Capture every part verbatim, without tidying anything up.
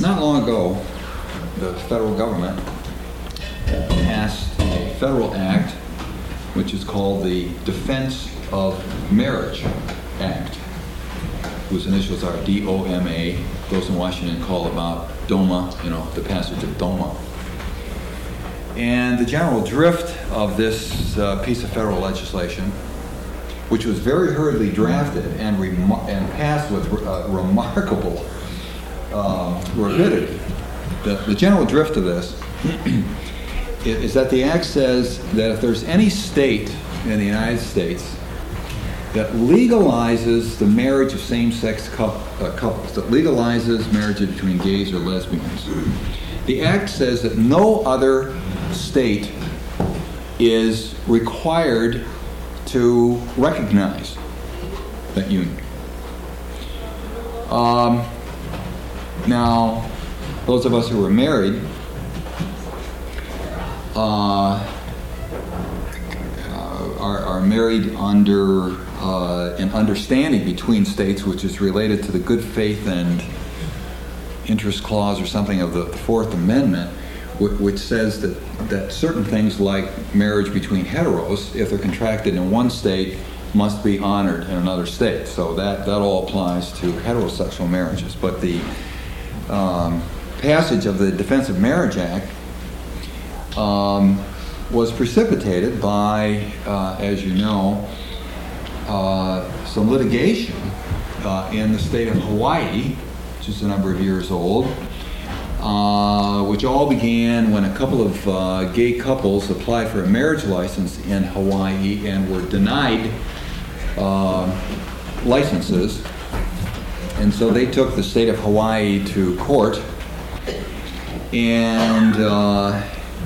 Not long ago, the federal government passed a federal act which is called the Defense of Marriage Act, whose initials are D O M A. Those in Washington call about DOMA, you know, the passage of DOMA. And the general drift of this uh, piece of federal legislation, which was very hurriedly drafted and, rem- and passed with uh, remarkable uh, rapidity, the, the general drift of this is that the act says that if there's any state in the United States that legalizes the marriage of same-sex couple, uh, couples, that legalizes marriage between gays or lesbians, the act says that no other state is required to recognize that union. Um, now, those of us who are married uh, are, are married under uh, an understanding between states which is related to the good faith and interest clause or something of the Fourth Amendment, which says that, that certain things like marriage between heteros, if they're contracted in one state, must be honored in another state. So that, that all applies to heterosexual marriages. But the um, passage of the Defense of Marriage Act um, was precipitated by, uh, as you know, uh, some litigation uh, in the state of Hawaii, which is a number of years old, Uh, which all began when a couple of uh, gay couples applied for a marriage license in Hawaii and were denied uh, licenses. And so they took the state of Hawaii to court. And uh,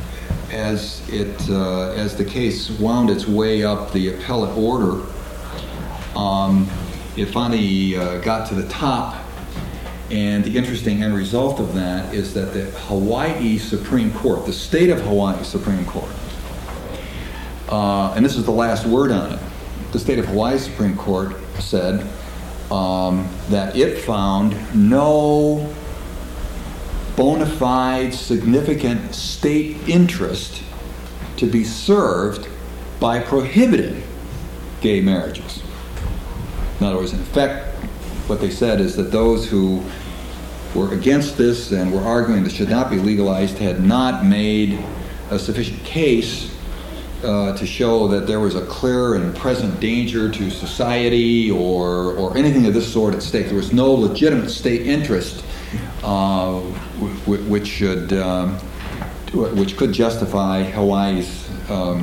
as it uh, as the case wound its way up the appellate order, um, it finally uh, got to the top. And the interesting end result of that is that the Hawaii Supreme Court, the state of Hawaii Supreme Court, uh, and this is the last word on it, the state of Hawaii Supreme Court said um, that it found no bona fide significant state interest to be served by prohibiting gay marriages. In other words, in effect, what they said is that those who were against this and were arguing this should not be legalized had not made a sufficient case uh, to show that there was a clear and present danger to society or or anything of this sort at stake. There was no legitimate state interest uh, w- w- which should um, which could justify Hawaii's um,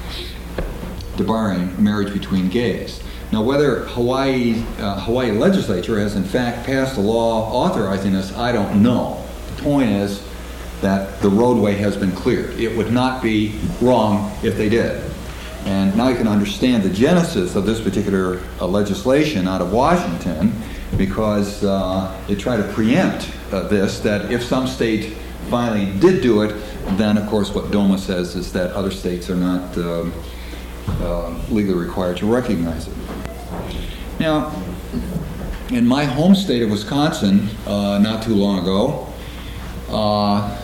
debarring marriage between gays. Now, whether Hawaii uh, Hawaii legislature has in fact passed a law authorizing this, I don't know. The point is that the roadway has been cleared. It would not be wrong if they did. And now you can understand the genesis of this particular uh, legislation out of Washington, because uh, they try to preempt uh, this, that if some state finally did do it, then of course what DOMA says is that other states are not um, uh, legally required to recognize it. Now, in my home state of Wisconsin, uh, not too long ago, uh,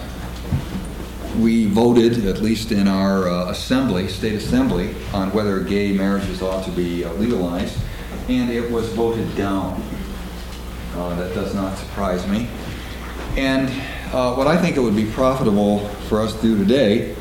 we voted, at least in our uh, assembly, state assembly, on whether gay marriages ought to be uh, legalized, and it was voted down. Uh, that does not surprise me. And uh, what I think it would be profitable for us to do today,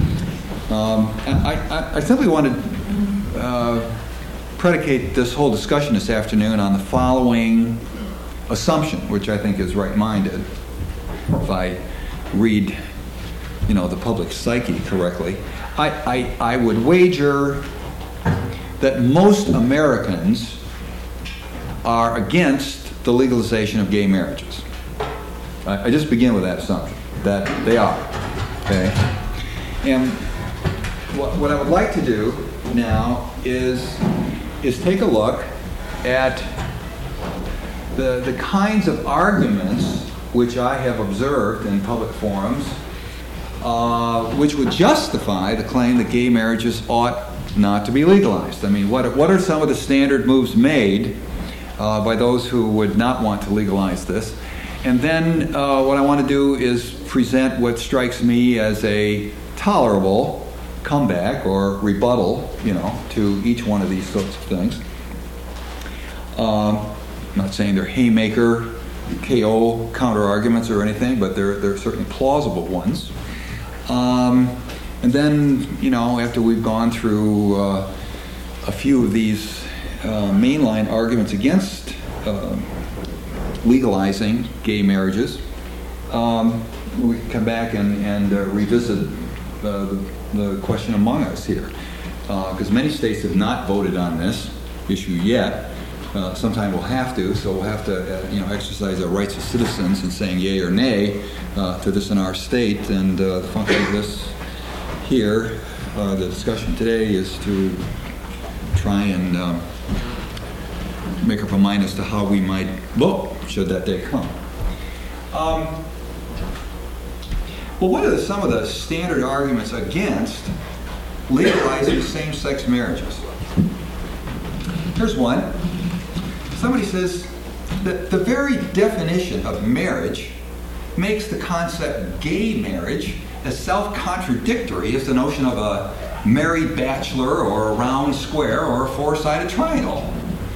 um, I, I, I simply wanted uh, predicate this whole discussion this afternoon on the following assumption, which I think is right-minded, if I read, you know, the public psyche correctly. I, I, I would wager that most Americans are against the legalization of gay marriages. I, I just begin with that assumption, that they are, okay? And what, what I would like to do now is is take a look at the, the kinds of arguments which I have observed in public forums uh, which would justify the claim that gay marriages ought not to be legalized. I mean, what, what are some of the standard moves made uh, by those who would not want to legalize this? And then uh, what I want to do is present what strikes me as a tolerable comeback or rebuttal, you know, to each one of these sorts of things. Um, I'm not saying they're haymaker, K O counter arguments or anything, but they're they're certainly plausible ones. Um, and then, you know, after we've gone through uh, a few of these uh, mainline arguments against uh, legalizing gay marriages, um, we can come back and, and uh, revisit uh, the, the question among us here. Because uh, many states have not voted on this issue yet. Uh, sometime we'll have to, so we'll have to uh, you know, exercise our rights as citizens in saying yay or nay uh, to this in our state. And uh, the function of this here, uh, the discussion today, is to try and um, make up our mind as to how we might vote should that day come. Um, well, what are the, some of the standard arguments against legalizing same-sex marriages? Here's one. Somebody says that the very definition of marriage makes the concept gay marriage as self-contradictory as the notion of a married bachelor or a round square or a four-sided triangle.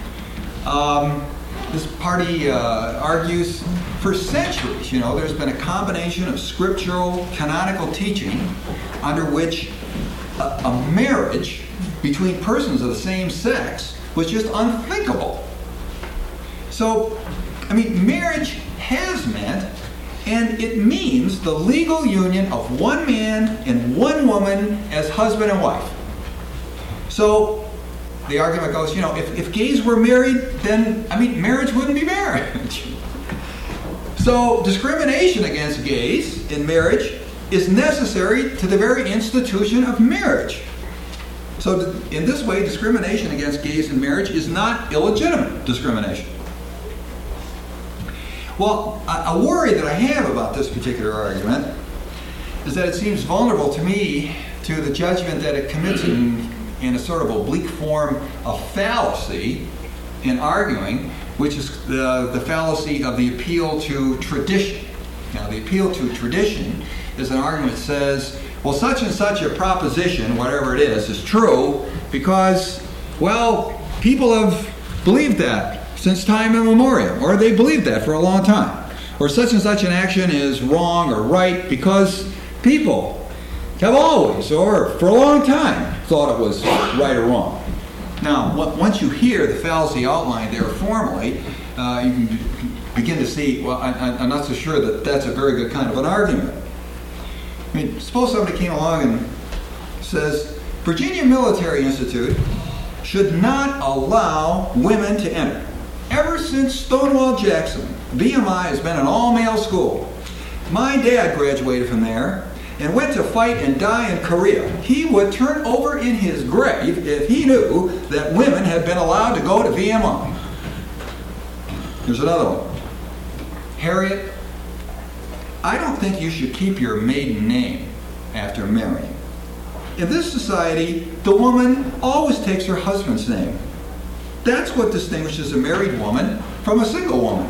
Um, this party uh, argues for centuries, you know, there's been a combination of scriptural, canonical teaching under which a, a marriage between persons of the same sex was just unthinkable. So, I mean, marriage has meant, and it means, the legal union of one man and one woman as husband and wife. So, the argument goes, you know, if, if gays were married, then, I mean, marriage wouldn't be marriage. So, discrimination against gays in marriage is necessary to the very institution of marriage. So, in this way, discrimination against gays in marriage is not illegitimate discrimination. Well, a, a worry that I have about this particular argument is that it seems vulnerable to me to the judgment that it commits in, in a sort of oblique form of fallacy in arguing, which is the, the fallacy of the appeal to tradition. Now, the appeal to tradition is an argument that says, well, such and such a proposition, whatever it is, is true because, well, people have believed that since time immemorial, or they believed that for a long time. Or such and such an action is wrong or right because people have always, or for a long time, thought it was right or wrong. Now, once you hear the fallacy outlined there formally, uh, you can begin to see, well, I, I'm not so sure that that's a very good kind of an argument. I mean, suppose somebody came along and says, Virginia Military Institute should not allow women to enter. Ever since Stonewall Jackson, V M I has been an all-male school. My dad graduated from there and went to fight and die in Korea. He would turn over in his grave if he knew that women had been allowed to go to V M I. Here's another one. Harriet, I don't think you should keep your maiden name after marrying. In this society, the woman always takes her husband's name. That's what distinguishes a married woman from a single woman.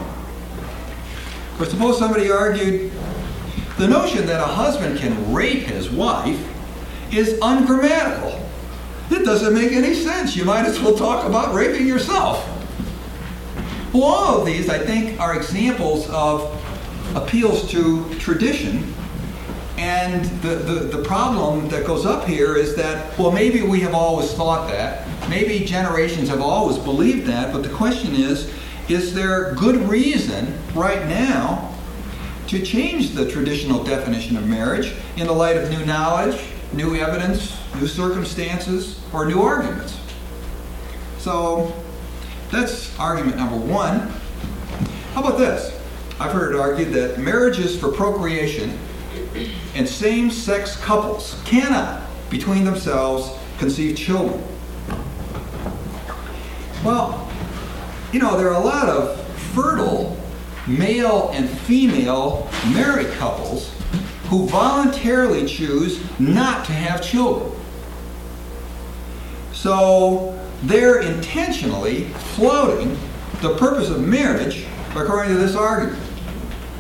Or suppose somebody argued, the notion that a husband can rape his wife is ungrammatical. It doesn't make any sense. You might as well talk about raping yourself. Well, all of these, I think, are examples of appeals to tradition. And the, the, the problem that goes up here is that, well, maybe we have always thought that. Maybe generations have always believed that. But the question is, is there good reason right now to change the traditional definition of marriage in the light of new knowledge, new evidence, new circumstances, or new arguments? So that's argument number one. How about this? I've heard it argued that marriages for procreation and same-sex couples cannot, between themselves, conceive children. Well, you know, there are a lot of fertile male and female married couples who voluntarily choose not to have children. So they're intentionally flouting the purpose of marriage according to this argument.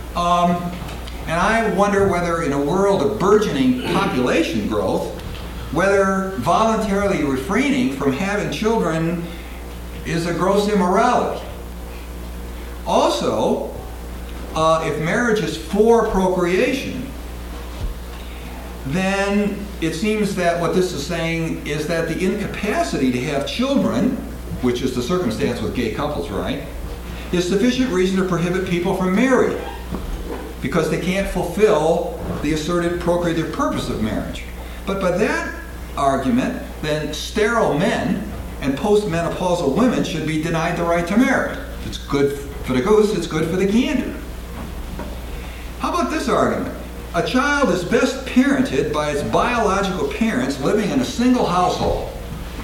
Um, and I wonder whether in a world of burgeoning population growth, whether voluntarily refraining from having children is a gross immorality. Also, uh, if marriage is for procreation, then it seems that what this is saying is that the incapacity to have children, which is the circumstance with gay couples, right, is sufficient reason to prohibit people from marrying because they can't fulfill the asserted procreative purpose of marriage. But by that argument, then sterile men and postmenopausal women should be denied the right to marry. If it's good for the goose, it's good for the gander. How about this argument? A child is best parented by its biological parents living in a single household.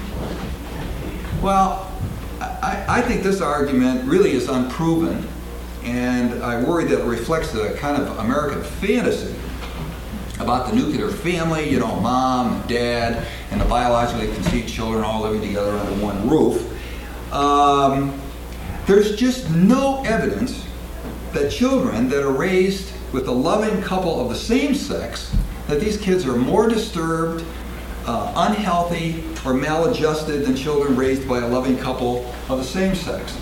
Well, I, I think this argument really is unproven, and I worry that it reflects a kind of American fantasy about the nuclear family, you know, mom and dad and the biologically conceived children all living together under one roof. Um, there's just no evidence that children that are raised with a loving couple of the same sex, that these kids are more disturbed, uh, unhealthy, or maladjusted than children raised by a loving couple of the same sex.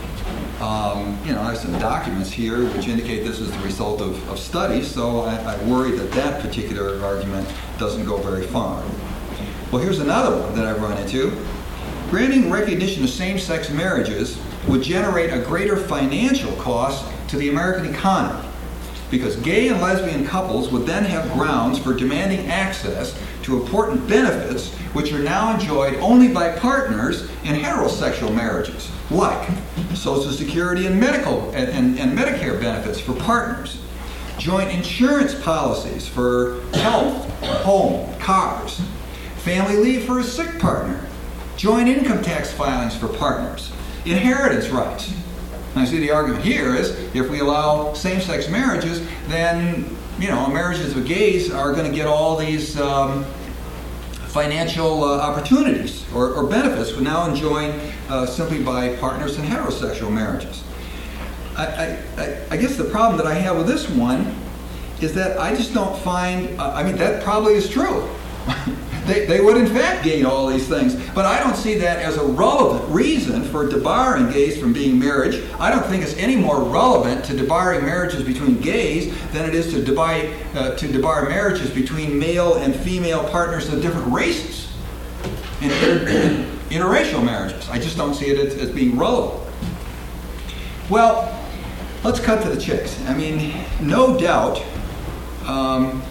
Um, you know, I have some documents here which indicate this is the result of, of studies, so I, I worry that that particular argument doesn't go very far. Well, here's another one that I've run into. Granting recognition of same-sex marriages would generate a greater financial cost to the American economy, because gay and lesbian couples would then have grounds for demanding access to important benefits which are now enjoyed only by partners in heterosexual marriages, like Social Security and medical and, and, and Medicare benefits for partners, joint insurance policies for health, home, cars, family leave for a sick partner, joint income tax filings for partners, inheritance rights. And I see the argument here is if we allow same-sex marriages, then, you know, marriages of gays are going to get all these um, financial uh, opportunities or, or benefits we're now enjoying uh, simply by partners in heterosexual marriages. I, I, I, I guess the problem that I have with this one is that I just don't find, uh, I mean, that probably is true. They, they would in fact gain all these things, but I don't see that as a relevant reason for debarring gays from being married. I don't think it's any more relevant to debarring marriages between gays than it is to debar, uh, to debar marriages between male and female partners of different races in, in, in interracial marriages. I just don't see it as, as being relevant. Well, let's cut to the chase. I mean, no doubt um,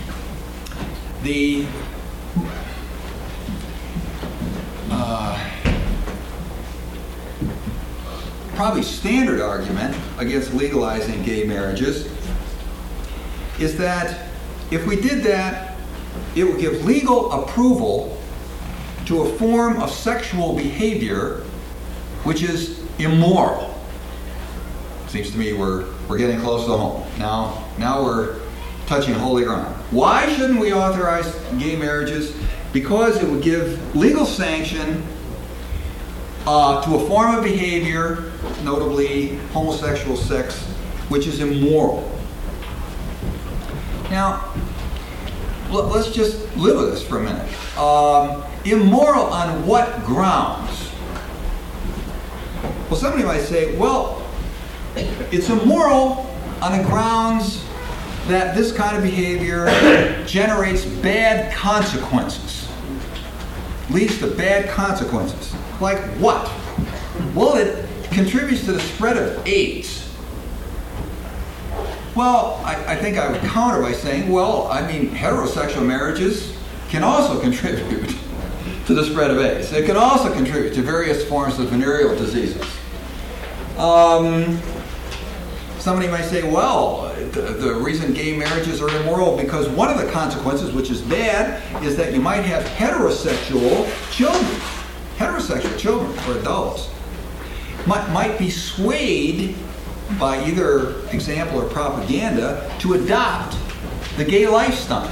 the Uh, probably standard argument against legalizing gay marriages is that if we did that, it would give legal approval to a form of sexual behavior which is immoral. Seems to me we're we're getting close to home. Now, now we're touching holy ground. Why shouldn't we authorize gay marriages? Because it would give legal sanction uh, to a form of behavior, notably homosexual sex, which is immoral. Now, let's just live with this for a minute. Um, immoral on what grounds? Well, somebody might say, well, it's immoral on the grounds that this kind of behavior generates bad consequences. Leads to bad consequences. Like what? Well, it contributes to the spread of AIDS. Well, I, I think I would counter by saying, well, I mean, heterosexual marriages can also contribute to the spread of AIDS. It can also contribute to various forms of venereal diseases. Um, somebody might say, well, the, the reason gay marriages are immoral because one of the consequences, which is bad, is that you might have heterosexual children, heterosexual children or adults, might, might be swayed by either example or propaganda to adopt the gay lifestyle.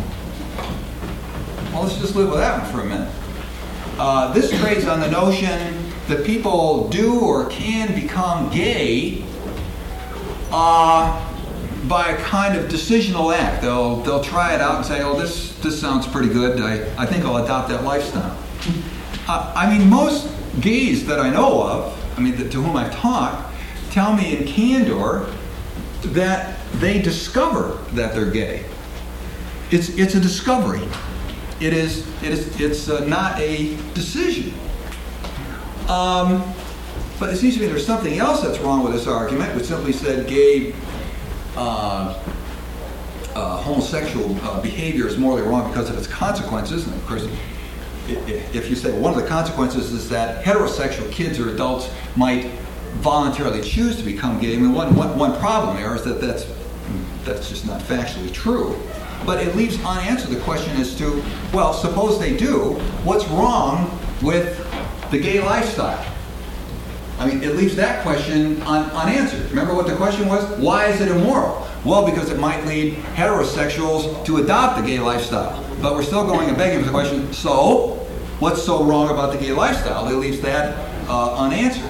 Well, let's just live with that one for a minute. Uh, this trades on the notion that people do or can become gay uh, by a kind of decisional act. They'll they'll try it out and say, oh, this this sounds pretty good. I, I think I'll adopt that lifestyle. Uh, I mean, most gays that I know of, I mean, that, to whom I've talked, tell me in candor that they discover that they're gay. It's it's a discovery. It is it is it's uh, not a decision. Um, but it seems to me there's something else that's wrong with this argument, which simply said gay uh, uh, homosexual uh, behavior is morally wrong because of its consequences. And of course, if you say well, one of the consequences is that heterosexual kids or adults might voluntarily choose to become gay. I mean, one, one, one problem there is that that's, that's just not factually true. But it leaves unanswered the question as to, well, suppose they do, what's wrong with the gay lifestyle? I mean, it leaves that question un, unanswered. Remember what the question was? Why is it immoral? Well, because it might lead heterosexuals to adopt the gay lifestyle. But we're still going and begging for the question, so, what's so wrong about the gay lifestyle? It leaves that uh, unanswered.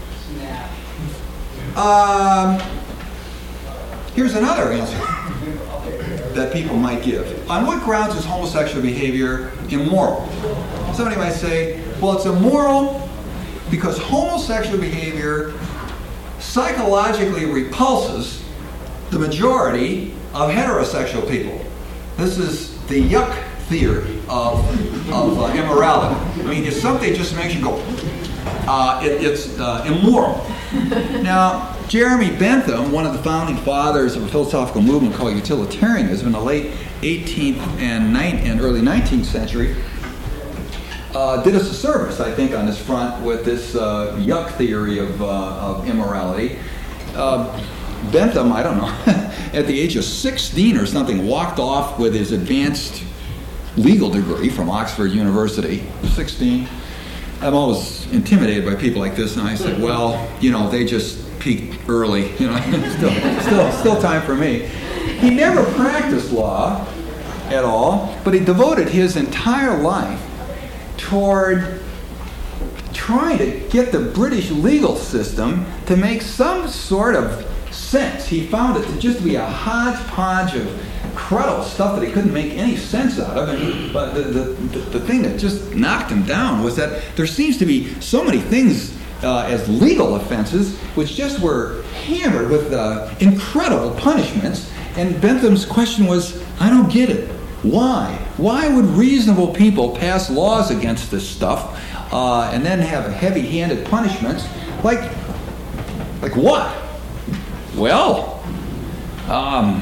Um, here's another answer that people might give. On what grounds is homosexual behavior immoral? Somebody might say, well, it's immoral because homosexual behavior psychologically repulses the majority of heterosexual people. This is the yuck theory of, of uh, immorality. I mean, if something just makes you go, uh, it, it's uh, immoral. Now, Jeremy Bentham, one of the founding fathers of a philosophical movement called utilitarianism in the late eighteenth and, nineteenth and early nineteenth century, uh, did us a service, I think, on this front with this uh, yuck theory of, uh, of immorality. Uh, Bentham, I don't know, at the age of sixteen or something, walked off with his advanced legal degree from Oxford University. sixteen. I'm always intimidated by people like this, and I said, well, you know, they just peaked early, you know, still, still, still time for me. He never practiced law at all, but he devoted his entire life toward trying to get the British legal system to make some sort of sense. He found it to just be a hodgepodge of cruddy stuff that he couldn't make any sense out of. And, but the, the, the, the thing that just knocked him down was that there seems to be so many things uh, as legal offenses which just were hammered with uh, incredible punishments. And Bentham's question was, I don't get it. Why? Why would reasonable people pass laws against this stuff uh, and then have heavy-handed punishments? Like, like what? Well, um,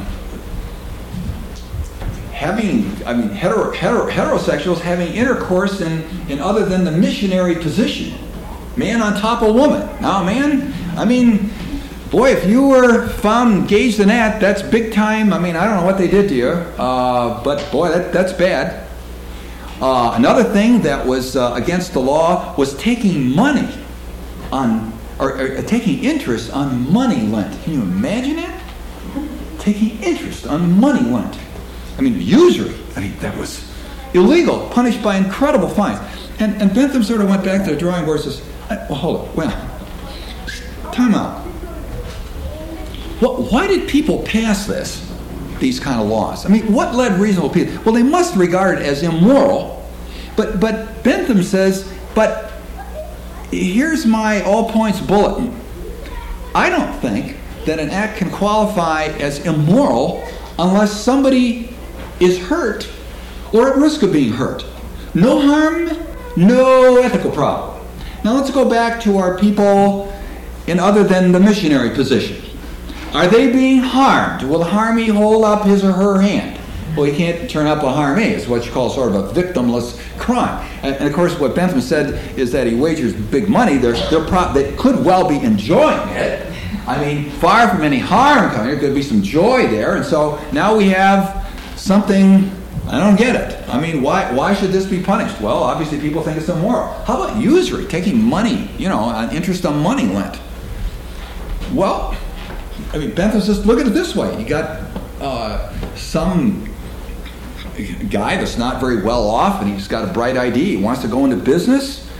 having, I mean, hetero, hetero, heterosexuals having intercourse in, in other than the missionary position. Man on top of woman. Now, man, I mean, boy, if you were found engaged in that, that's big time. I mean, I don't know what they did to you, uh, but boy, that, that's bad. Uh, another thing that was uh, against the law was taking money on, or, or taking interest on money lent. Can you imagine it? Taking interest on money lent. I mean, usury. I mean, that was illegal, punished by incredible fines. And, and Bentham sort of went back to the drawing board and says, well, hold on, well, time out. Well, why did people pass this? These kind of laws? I mean, what led reasonable people? Well, they must regard it as immoral. But but Bentham says, but here's my all points bulletin. I don't think that an act can qualify as immoral unless somebody is hurt or at risk of being hurt. No harm, no ethical problem. Now let's go back to our people in other than the missionary position. Are they being harmed? Will the harmee hold up his or her hand? Well, he can't turn up a harmee. It's what you call sort of a victimless crime. And, and of course, what Bentham said is that he wagers big money. They're, they're pro- they could well be enjoying it. I mean, far from any harm coming, there could be some joy there. And so now we have something, I don't get it. I mean, why why should this be punished? Well, obviously people think it's immoral. How about usury, taking money, you know, on interest on money lent? Well, I mean, Bentham says, look at it this way. You got uh, some guy that's not very well off, and he's got a bright idea. He wants to go into business.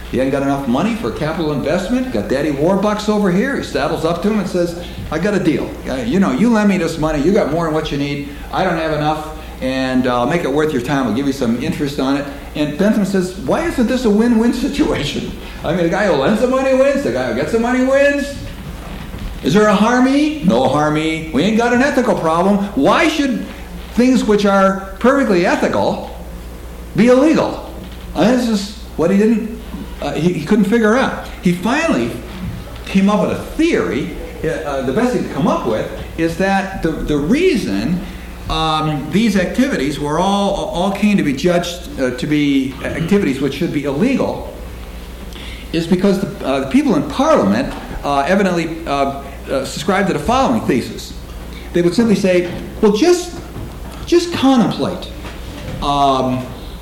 He hadn't got enough money for capital investment. Got Daddy Warbucks over here. He saddles up to him and says, I got a deal. You know, you lend me this money. You got more than what you need. I don't have enough. And uh, I'll make it worth your time. I'll give you some interest on it. And Bentham says, why isn't this a win-win situation? I mean, the guy who lends the money wins. The guy who gets the money wins. Is there a harmony? No harmony. We ain't got an ethical problem. Why should things which are perfectly ethical be illegal? And this is what he didn't, uh, he, he couldn't figure out. He finally came up with a theory. Uh, the best he could come up with is that the, the reason um, these activities were all, all came to be judged uh, to be activities which should be illegal is because the, uh, the people in Parliament uh, evidently uh, uh, subscribed to the following thesis. They would simply say, well, just, just contemplate um,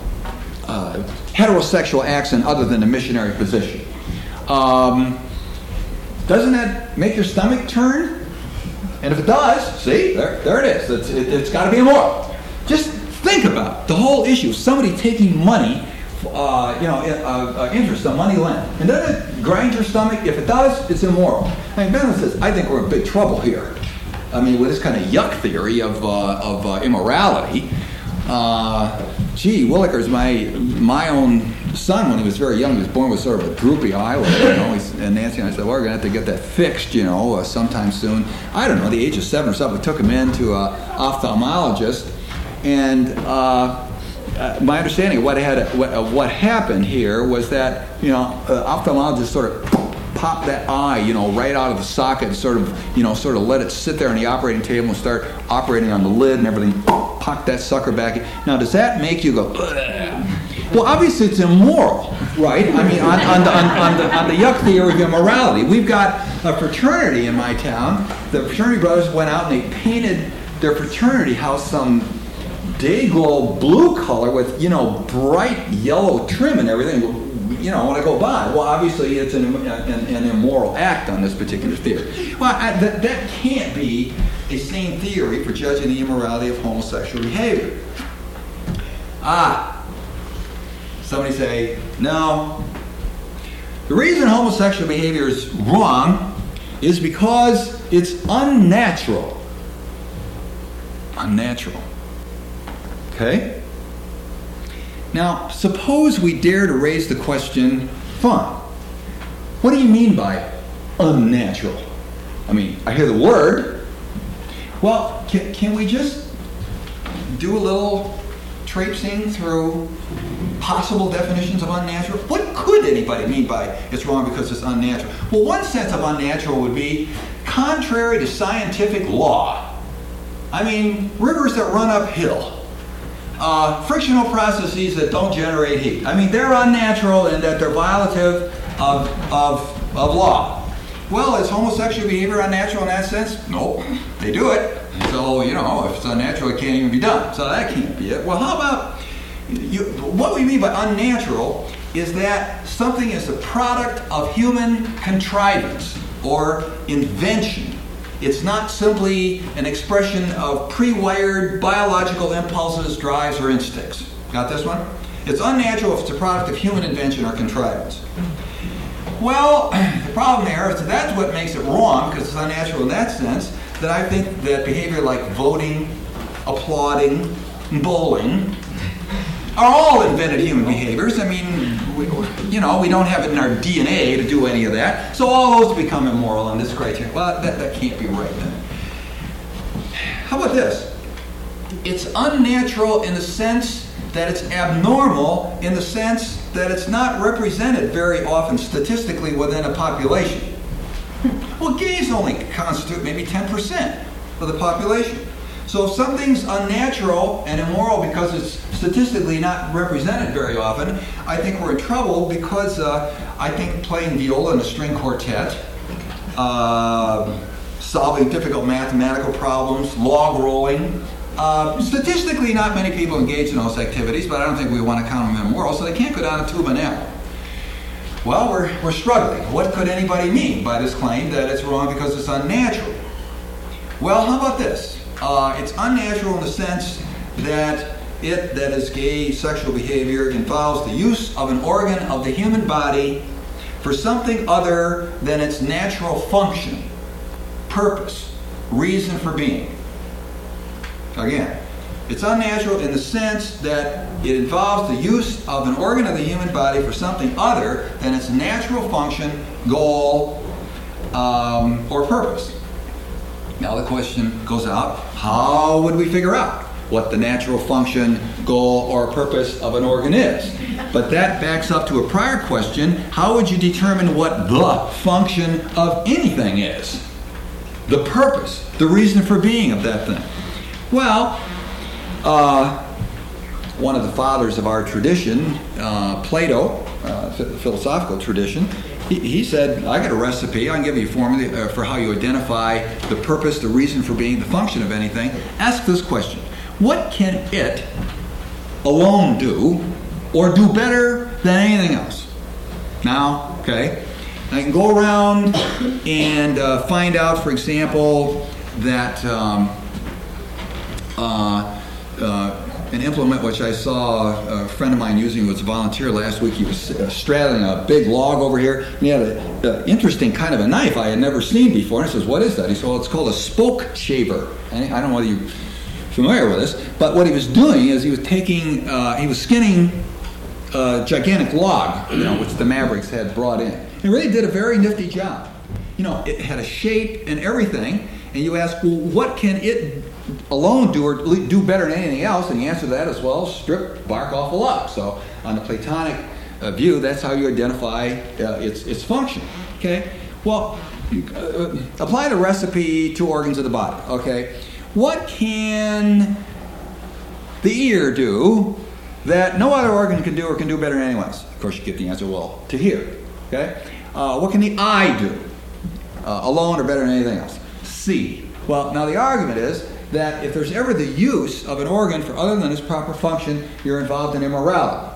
uh, heterosexual acts and other than the missionary position. Um, doesn't that make your stomach turn? And if it does, see, there, there it is. It's, it, it's got to be immoral. Just think about the whole issue. Somebody taking money, uh, you know, uh, uh, interest on money lent. And doesn't it grind your stomach? If it does, it's immoral. I mean, Bentham says, I think we're in big trouble here. I mean, with this kind of yuck theory of, uh, of uh, immorality. Uh, gee, Willikers, my my own son, when he was very young, he was born with sort of a droopy eyelid, you know. He's, and Nancy and I said, well, we're going to have to get that fixed, you know, uh, sometime soon. I don't know, the age of seven or something, we took him in to an ophthalmologist. And uh, uh, my understanding of what, had, what, uh, what happened here was that, you know, uh, ophthalmologist sort of popped that eye, you know, right out of the socket and sort of, you know, sort of let it sit there on the operating table and start operating on the lid and everything, popped that sucker back in. Now, does that make you go, ugh? Well, obviously it's immoral, right? I mean, on, on, the, on, on, the, on the yuck theory of immorality. We've got a fraternity in my town. The fraternity brothers went out and they painted their fraternity house some day-glow blue color with, you know, bright yellow trim and everything. You know, when I go by, well, obviously it's an, an, an immoral act on this particular theory. Well, I, that, that can't be a sane theory for judging the immorality of homosexual behavior. Ah. Somebody say, no. The reason homosexual behavior is wrong is because it's unnatural. Unnatural. Okay? Now, suppose we dare to raise the question, fine, what do you mean by unnatural? I mean, I hear the word. Well, can, can we just do a little traipsing through possible definitions of unnatural? What could anybody mean by it's wrong because it's unnatural? Well, one sense of unnatural would be contrary to scientific law. I mean, rivers that run uphill. Uh, frictional processes that don't generate heat. I mean, they're unnatural in that they're violative of, of, of law. Well, is homosexual behavior unnatural in that sense? No, they do it. So, you know, if it's unnatural, it can't even be done. So that can't be it. Well, how about, you, what we mean by unnatural is that something is the product of human contrivance or invention. It's not simply an expression of pre-wired biological impulses, drives, or instincts. Got this one? It's unnatural if it's a product of human invention or contrivance. Well, the problem there is that that's what makes it wrong, because it's unnatural in that sense, that I think that behavior like voting, applauding, bowling, are all invented human behaviors. I mean, we, you know, we don't have it in our D N A to do any of that. So all those become immoral on this criteria. Well, that, that can't be right then. How about this? It's unnatural in the sense that it's abnormal in the sense that it's not represented very often statistically within a population. Well, gays only constitute maybe ten percent of the population. So if something's unnatural and immoral because it's statistically not represented very often, I think we're in trouble because uh, I think playing viola in a string quartet, uh, solving difficult mathematical problems, log rolling, uh, statistically not many people engage in those activities, but I don't think we want to count them immoral, so they can't go down a tube and apple. Well, we're, we're struggling. What could anybody mean by this claim that it's wrong because it's unnatural? Well, how about this? Uh, it's unnatural in the sense that it, that is gay sexual behavior, involves the use of an organ of the human body for something other than its natural function, purpose, reason for being. Again, it's unnatural in the sense that it involves the use of an organ of the human body for something other than its natural function, goal, um, or purpose. Now the question goes out, how would we figure out what the natural function, goal, or purpose of an organ is? But that backs up to a prior question, how would you determine what the function of anything is? The purpose, the reason for being of that thing. Well, uh, one of the fathers of our tradition, uh, Plato, uh, the philosophical tradition, he, he said, I got a recipe, I can give you a formula uh, for how you identify the purpose, the reason for being, the function of anything. Ask this question: what can it alone do, or do better than anything else? Now, okay, I can go around and uh, find out, for example, that um, uh, uh, an implement which I saw a friend of mine using was a volunteer last week. He was uh, straddling a big log over here, and he had an interesting kind of a knife I had never seen before. And he says, what is that? He said, well, it's called a spoke shaver. And I don't know whether you're familiar with this, but what he was doing is he was taking, uh, he was skinning a gigantic log, you know, which the Mavericks had brought in. He really did a very nifty job. You know, it had a shape and everything, and you ask, well, what can it alone do or do better than anything else? And the answer to that is, well, strip bark off a log. So on the Platonic uh, view, that's how you identify uh, its its function. Okay. Well, uh, apply the recipe to organs of the body. Okay. What can the ear do that no other organ can do or can do better than anyone else? Of course, you get the answer, well, to hear. Okay. Uh, what can the eye do uh, alone or better than anything else? See. Well, now the argument is that if there's ever the use of an organ for other than its proper function, you're involved in immorality.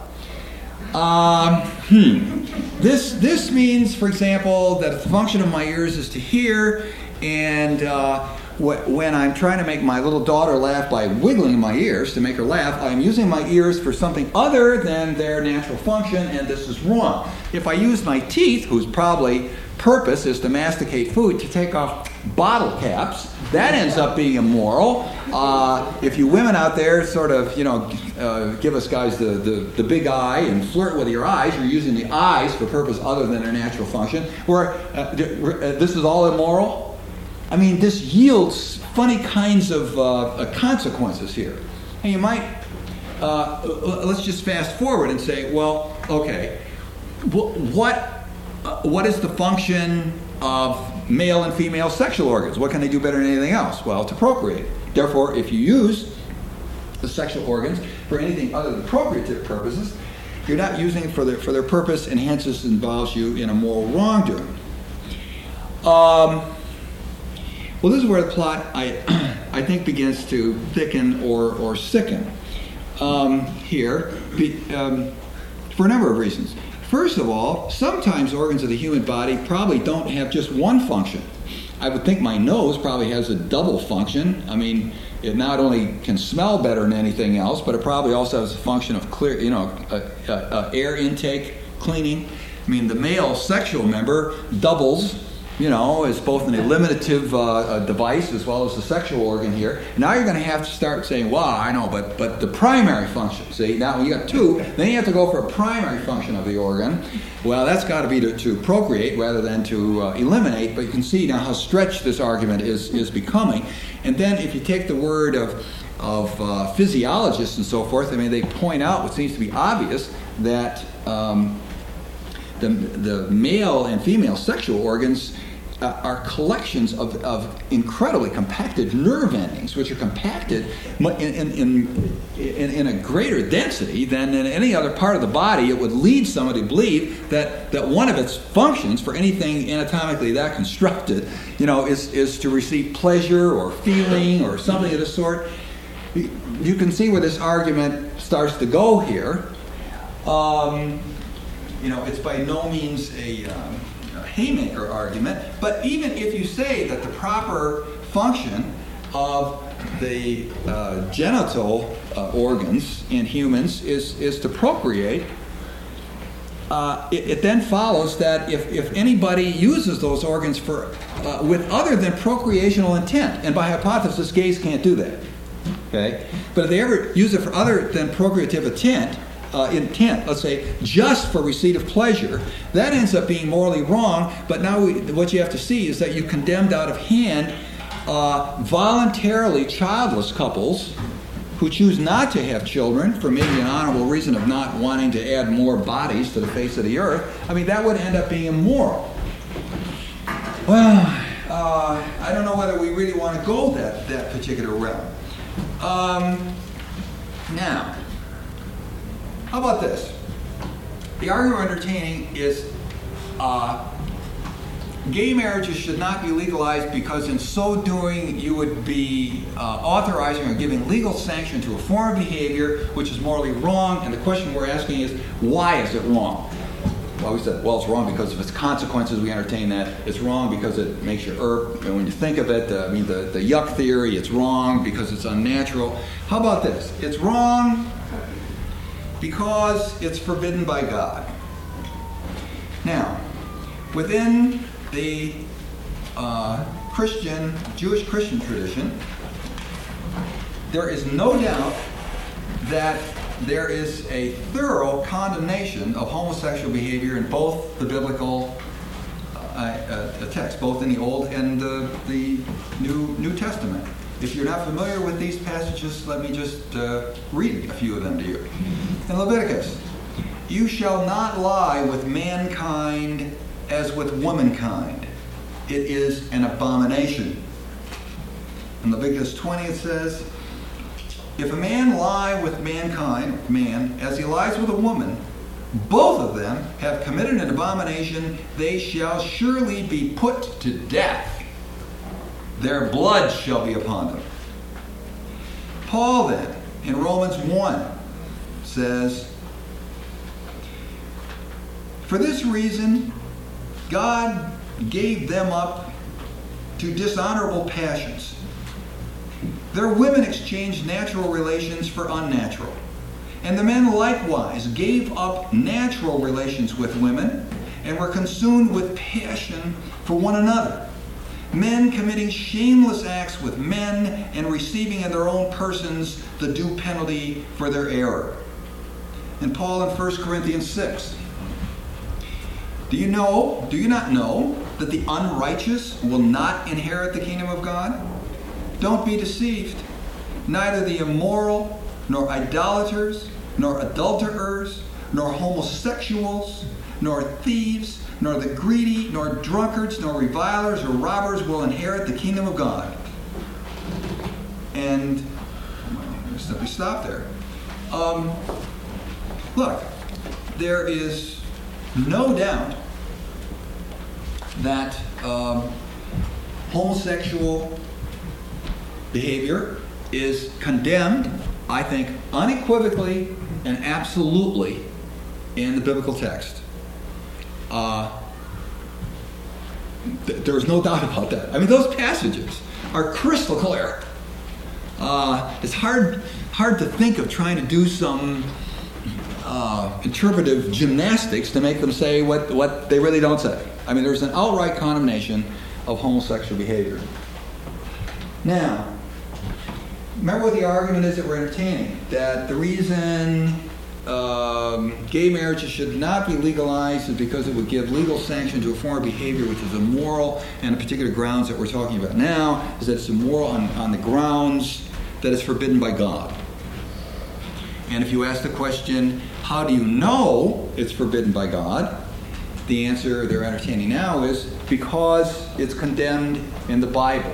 Um, hmm. This this means, for example, that if the function of my ears is to hear, and uh, wh- when I'm trying to make my little daughter laugh by wiggling my ears to make her laugh, I'm using my ears for something other than their natural function, and this is wrong. If I use my teeth, whose probably purpose is to masticate food, to take off bottle caps, that ends up being immoral. Uh, if you women out there sort of, you know, uh, give us guys the, the, the big eye and flirt with your eyes, you're using the eyes for purpose other than their natural function. Where uh, this is all immoral. I mean, this yields funny kinds of uh, consequences here. And you might, uh, let's just fast forward and say, well, okay, what uh, what is the function of male and female sexual organs? What can they do better than anything else? Well, to procreate. Therefore, if you use the sexual organs for anything other than procreative purposes, you're not using it for their, for their purpose, and hence this involves you in a moral wrongdoing. Um, well, this is where the plot, I, I think, begins to thicken or, or sicken um, here be, um, for a number of reasons. First of all, sometimes organs of the human body probably don't have just one function. I would think my nose probably has a double function. I mean, it not only can smell better than anything else, but it probably also has a function of clear, you know, uh, uh, uh, air intake, cleaning. I mean, the male sexual member doubles, you know, as both an eliminative uh, device as well as the sexual organ here. Now you're going to have to start saying, well, I know, but but the primary function, see, now when you got two, then you have to go for a primary function of the organ. Well, that's got to be to, to procreate rather than to uh, eliminate, but you can see now how stretched this argument is, is becoming. And then if you take the word of, of uh, physiologists and so forth, I mean, they point out what seems to be obvious, that um, the, the male and female sexual organs Uh, are collections of, of incredibly compacted nerve endings, which are compacted in, in, in, in a greater density than in any other part of the body. It would lead somebody to believe that, that one of its functions for anything anatomically that constructed, you know, is, is to receive pleasure or feeling or something of the sort. You, you can see where this argument starts to go here. Um, you know, it's by no means a... Um, haymaker argument, but even if you say that the proper function of the uh, genital uh, organs in humans is, is to procreate, uh, it, it then follows that if, if anybody uses those organs for uh, with other than procreational intent, and by hypothesis, gays can't do that, okay? But if they ever use it for other than procreative intent, Uh, intent, let's say, just for receipt of pleasure, that ends up being morally wrong. But now we, what you have to see is that you condemned out of hand uh, voluntarily childless couples who choose not to have children for maybe an honorable reason of not wanting to add more bodies to the face of the earth. I mean, that would end up being immoral. Well, uh, I don't know whether we really want to go that, that particular realm. Um, now, how about this? The argument we're entertaining is uh, gay marriages should not be legalized because in so doing you would be uh, authorizing or giving legal sanction to a form of behavior which is morally wrong, and the question we're asking is, why is it wrong? Well, we said, well, it's wrong because of its consequences. We entertain that. It's wrong because it makes you irk. And when you think of it, uh, I mean, the, the yuck theory, it's wrong because it's unnatural. How about this? It's wrong because it's forbidden by God. Now, within the uh, Christian, Jewish Christian tradition, there is no doubt that there is a thorough condemnation of homosexual behavior in both the biblical uh, uh, texts, both in the Old and uh, the New, New Testament. If you're not familiar with these passages, let me just uh, read a few of them to you. In Leviticus, you shall not lie with mankind as with womankind. It is an abomination. In Leviticus twenty it says, if a man lie with mankind, man, as he lies with a woman, both of them have committed an abomination, they shall surely be put to death. Their blood shall be upon them. Paul then, in Romans one, says, for this reason, God gave them up to dishonorable passions. Their women exchanged natural relations for unnatural. And the men likewise gave up natural relations with women and were consumed with passion for one another. Men committing shameless acts with men and receiving in their own persons the due penalty for their error. And Paul in First Corinthians six. Do you know, do you not know that the unrighteous will not inherit the kingdom of God? Don't be deceived. Neither the immoral, nor idolaters, nor adulterers, nor homosexuals, nor thieves, nor the greedy, nor drunkards, nor revilers, or robbers will inherit the kingdom of God. And let's simply stop there. Um, look, there is no doubt that um, homosexual behavior is condemned, I think, unequivocally and absolutely in the biblical text. Uh, th- there's no doubt about that. I mean, those passages are crystal clear. Uh, it's hard, hard to think of trying to do some uh, interpretive gymnastics to make them say what, what they really don't say. I mean, there's an outright condemnation of homosexual behavior. Now, remember what the argument is that we're entertaining, that the reason um, gay marriages should not be legalized is because it would give legal sanction to a form of behavior which is immoral, and the particular grounds that we're talking about now is that it's immoral on, on the grounds that it's forbidden by God. And if you ask the question, how do you know it's forbidden by God? The answer they're entertaining now is because it's condemned in the Bible.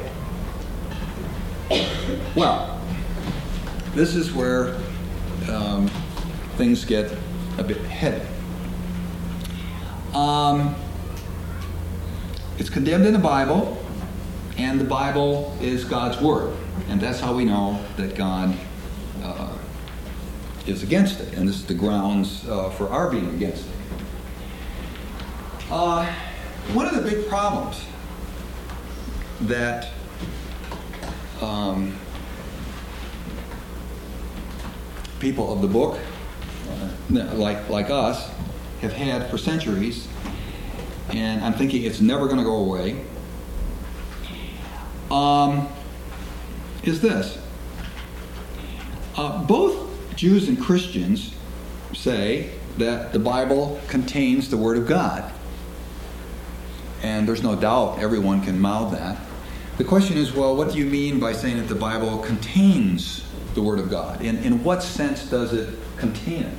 Well, this is where um, things get a bit heady. Um, it's condemned in the Bible, and the Bible is God's Word. And that's how we know that God uh, is against it. And this is the grounds uh, for our being against it. Uh, one of the big problems that um, people of the book, uh, like like us, have had for centuries, and I'm thinking it's never going to go away, um, is this. Uh, both Jews and Christians say that the Bible contains the Word of God. And there's no doubt everyone can mouth that. The question is, well, what do you mean by saying that the Bible contains the Word of God? In, in what sense does it contain it?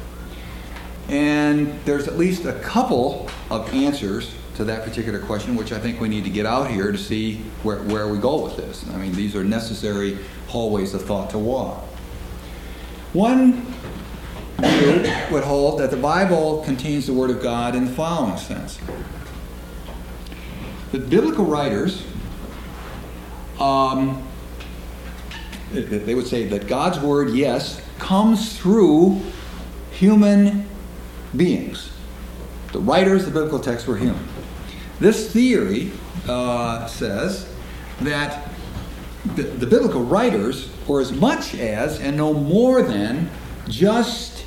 And there's at least a couple of answers to that particular question, which I think we need to get out here to see where, where we go with this. I mean, these are necessary hallways of thought to walk. One view would hold that the Bible contains the Word of God in the following sense. The biblical writers, um, they would say that God's Word, yes, comes through human beings. The writers of the biblical text were human. This theory uh, says that the, the biblical writers were as much as and no more than just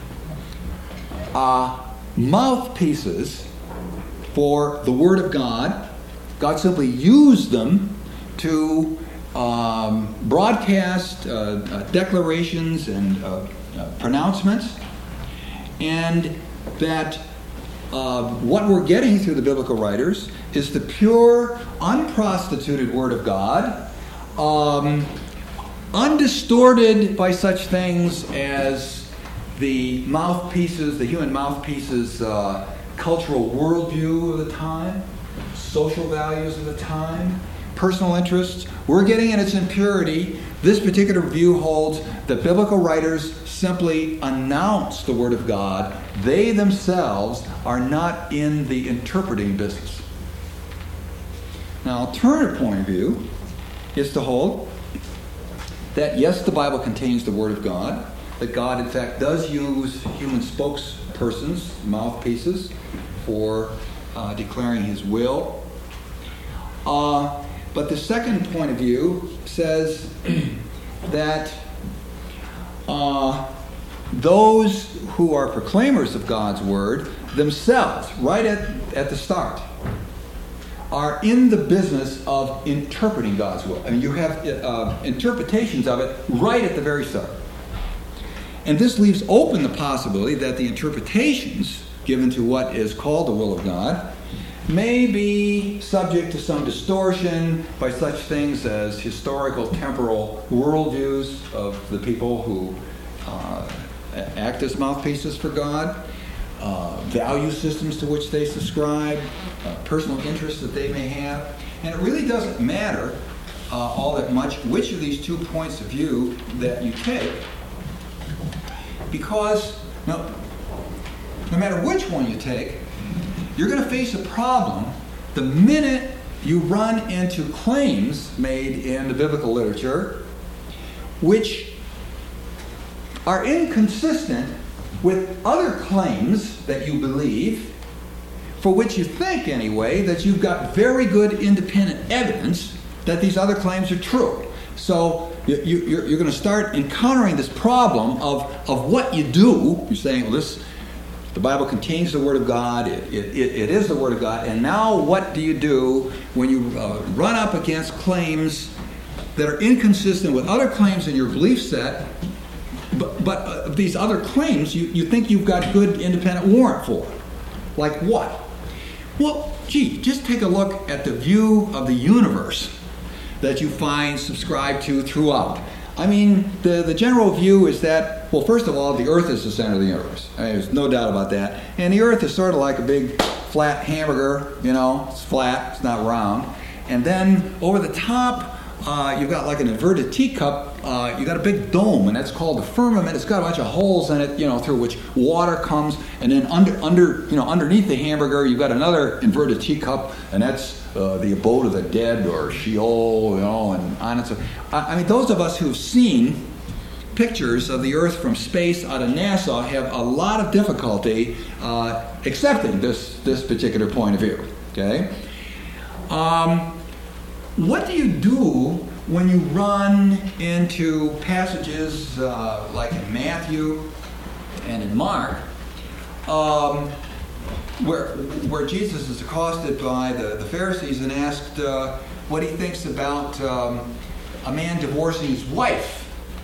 uh, mouthpieces for the Word of God. God simply used them to um, broadcast uh, uh, declarations and uh, uh, pronouncements, and that uh, what we're getting through the biblical writers is the pure, unprostituted Word of God, um, undistorted by such things as the mouthpieces, the human mouthpieces, uh, cultural worldview of the time, social values of the time, personal interests. We're getting in its impurity. This particular view holds that biblical writers simply announce the Word of God. They themselves are not in the interpreting business. Now, an alternative point of view is to hold that, yes, the Bible contains the Word of God, that God, in fact, does use human spokespersons, mouthpieces, for uh, declaring His will. Uh, but the second point of view says that uh, those who are proclaimers of God's Word themselves, right at, at the start, are in the business of interpreting God's will. I mean, you have uh, interpretations of it right at the very start. And this leaves open the possibility that the interpretations given to what is called the will of God may be subject to some distortion by such things as historical temporal worldviews of the people who uh, act as mouthpieces for God, uh, value systems to which they subscribe, uh, personal interests that they may have. And it really doesn't matter uh, all that much which of these two points of view that you take, because no, no matter which one you take, you're going to face a problem the minute you run into claims made in the biblical literature which are inconsistent with other claims that you believe, for which you think anyway that you've got very good independent evidence that these other claims are true. So you, you, you're, you're going to start encountering this problem of, of what you do. You're saying, well, this the Bible contains the Word of God. It, it, it is the Word of God. And now what do you do when you uh, run up against claims that are inconsistent with other claims in your belief set, but, but uh, these other claims you, you think you've got good independent warrant for? Like what? Well, gee, just take a look at the view of the universe that you find subscribed to throughout. I mean, the, the general view is that, well, first of all, the Earth is the center of the universe. I mean, there's no doubt about that. And the Earth is sort of like a big flat hamburger, you know, it's flat, it's not round. And then over the top, uh, you've got like an inverted teacup, uh, you've got a big dome, and that's called the firmament. It's got a bunch of holes in it, you know, through which water comes. And then under, under, you know, underneath the hamburger, you've got another inverted teacup, and that's Uh, the abode of the dead, or Sheol, you know, and on and so. I, I mean, those of us who've seen pictures of the Earth from space out of NASA have a lot of difficulty uh, accepting this this particular point of view. Okay, um, what do you do when you run into passages uh, like in Matthew and in Mark, um, where where Jesus is accosted by the, the Pharisees and asked uh, what he thinks about um, a man divorcing his wife.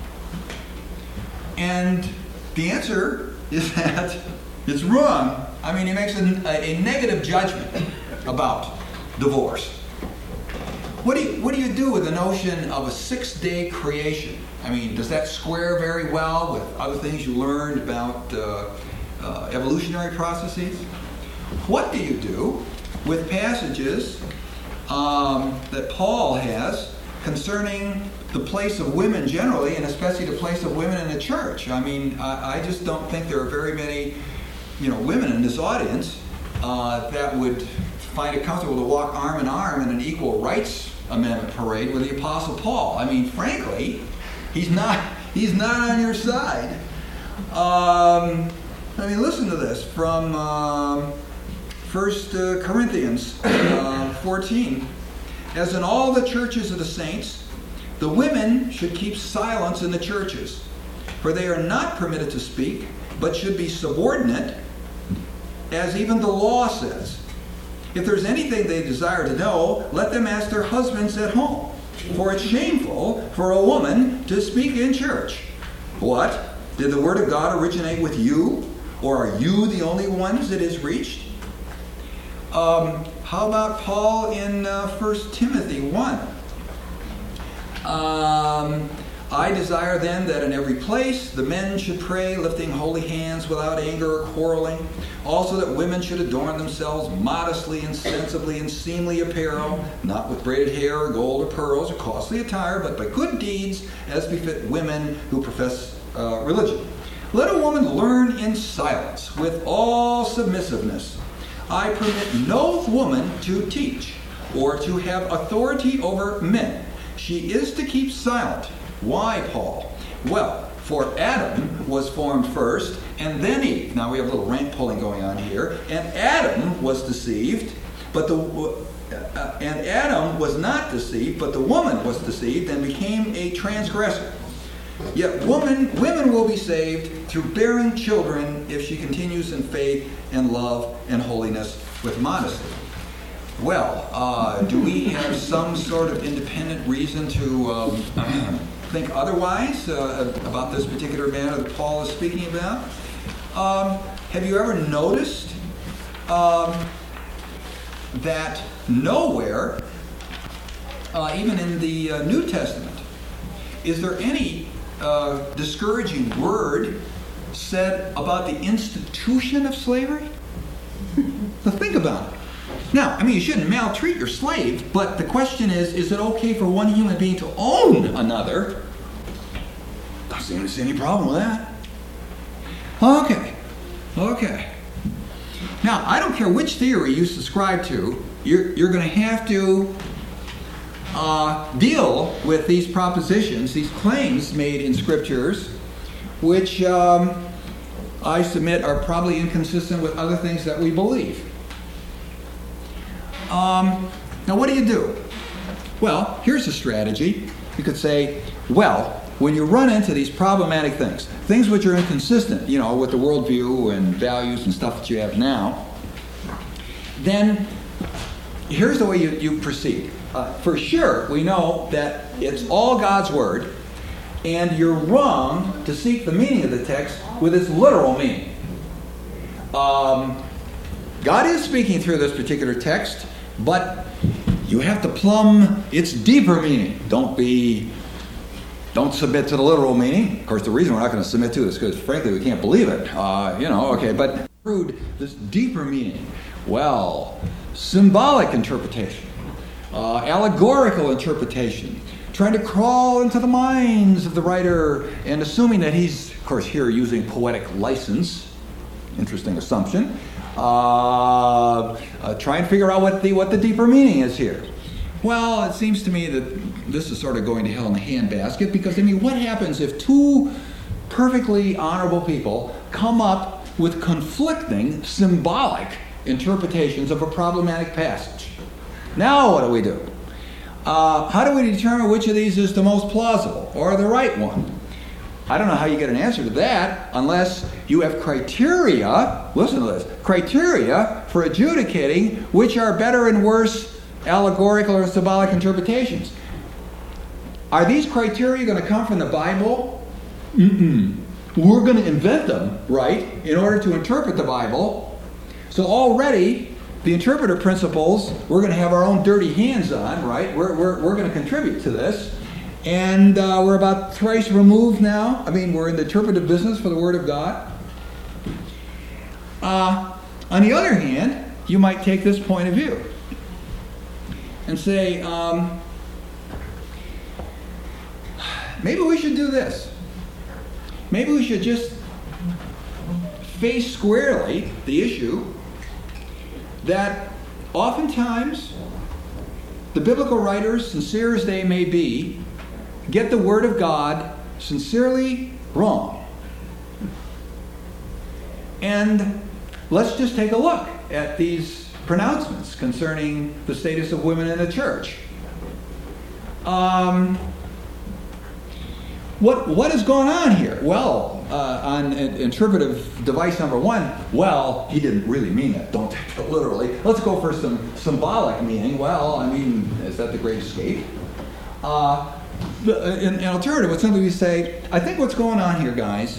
And the answer is that it's wrong. I mean, he makes a, a, a negative judgment about divorce. What do you, what do you do with the notion of a six-day creation? I mean, does that square very well with other things you learned about uh, uh, evolutionary processes? What do you do with passages um, that Paul has concerning the place of women generally, and especially the place of women in the church? I mean, I, I just don't think there are very many, you know, women in this audience uh, that would find it comfortable to walk arm in arm in an equal rights amendment parade with the Apostle Paul. I mean, frankly, he's not he's not on your side. Um, I mean, listen to this from um, First uh, Corinthians uh, fourteen. As in all the churches of the saints, the women should keep silence in the churches, for they are not permitted to speak, but should be subordinate, as even the law says. If there's anything they desire to know, let them ask their husbands at home, for it's shameful for a woman to speak in church. What? Did the word of God originate with you, or are you the only ones it has reached? Um, how about Paul in uh, First Timothy one? Um, I desire then that in every place the men should pray, lifting holy hands without anger or quarreling. Also that women should adorn themselves modestly and sensibly in seemly apparel, not with braided hair or gold or pearls or costly attire, but by good deeds as befit women who profess uh, religion. Let a woman learn in silence with all submissiveness. I permit no woman to teach or to have authority over men. She is to keep silent. Why, Paul? Well, for Adam was formed first, and then Eve. Now we have a little rank pulling going on here. And Adam was deceived, but the uh, and Adam was not deceived, but the woman was deceived and became a transgressor. Yet woman, women will be saved through bearing children if she continues in faith and love and holiness with modesty. Well, uh, do we have some sort of independent reason to um, think otherwise uh, about this particular matter that Paul is speaking about? Um, have you ever noticed um, that nowhere, uh, even in the uh, New Testament, is there any uh, discouraging word said about the institution of slavery? Now think about it. Now, I mean, you shouldn't maltreat your slave, but the question is, is it okay for one human being to own another? Doesn't seem to see any problem with that. Okay, okay. Now, I don't care which theory you subscribe to, you're, you're going to have to uh, deal with these propositions, these claims made in scriptures, which um, I submit are probably inconsistent with other things that we believe. Um, now, what do you do? Well, here's a strategy. You could say, well, when you run into these problematic things, things which are inconsistent, you know, with the worldview and values and stuff that you have now, then here's the way you, you proceed. Uh, for sure, we know that it's all God's Word, and you're wrong to seek the meaning of the text with its literal meaning. Um, God is speaking through this particular text, but you have to plumb its deeper meaning. Don't be, don't submit to the literal meaning. Of course, the reason we're not going to submit to it is because, frankly, we can't believe it. Uh, you know, okay, but this deeper meaning. Well, symbolic interpretation, uh, allegorical interpretation, trying to crawl into the minds of the writer and assuming that he's, of course, here using poetic license. Interesting assumption. Uh, uh, try and figure out what the what the deeper meaning is here. Well, it seems to me that this is sort of going to hell in a handbasket, because, I mean, what happens if two perfectly honorable people come up with conflicting symbolic interpretations of a problematic passage? Now what do we do? Uh, how do we determine which of these is the most plausible or the right one? I don't know how you get an answer to that unless you have criteria, listen to this, criteria for adjudicating which are better and worse allegorical or symbolic interpretations. Are these criteria going to come from the Bible? Mm-mm. We're going to invent them, right, in order to interpret the Bible. So already, the interpreter principles, we're going to have our own dirty hands on, right? We're, we're, we're going to contribute to this. And uh, we're about thrice removed now. I mean, we're in the interpretive business for the Word of God. Uh, on the other hand, you might take this point of view and say, um, maybe we should do this. Maybe we should just face squarely the issue that oftentimes the biblical writers, sincere as they may be, get the Word of God sincerely wrong. And let's just take a look at these pronouncements concerning the status of women in the church. Um, what what is going on here? Well, uh, on interpretive device number one, well, he didn't really mean it. Don't take it literally. Let's go for some symbolic meaning. Well, I mean, is that the Great Escape? Uh, in, in alternative would simply be say, I think what's going on here, guys,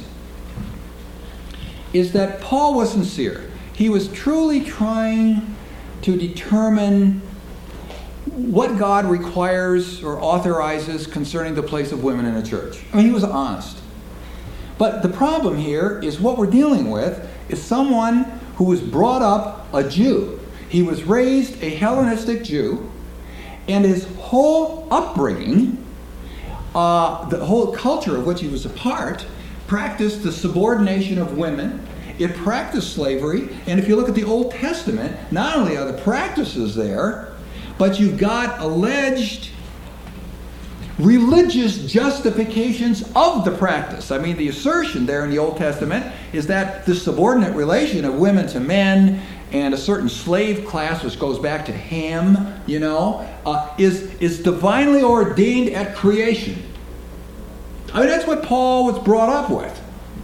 is that Paul was sincere. He was truly trying to determine what God requires or authorizes concerning the place of women in a church. I mean, he was honest. But the problem here is what we're dealing with is someone who was brought up a Jew. He was raised a Hellenistic Jew, and his whole upbringing, uh, the whole culture of which he was a part, practiced the subordination of women. It practiced slavery. And if you look at the Old Testament, not only are the practices there, but you've got alleged religious justifications of the practice. I mean, the assertion there in the Old Testament is that the subordinate relation of women to men and a certain slave class, which goes back to Ham, you know, uh, is, is divinely ordained at creation. I mean, that's what Paul was brought up with.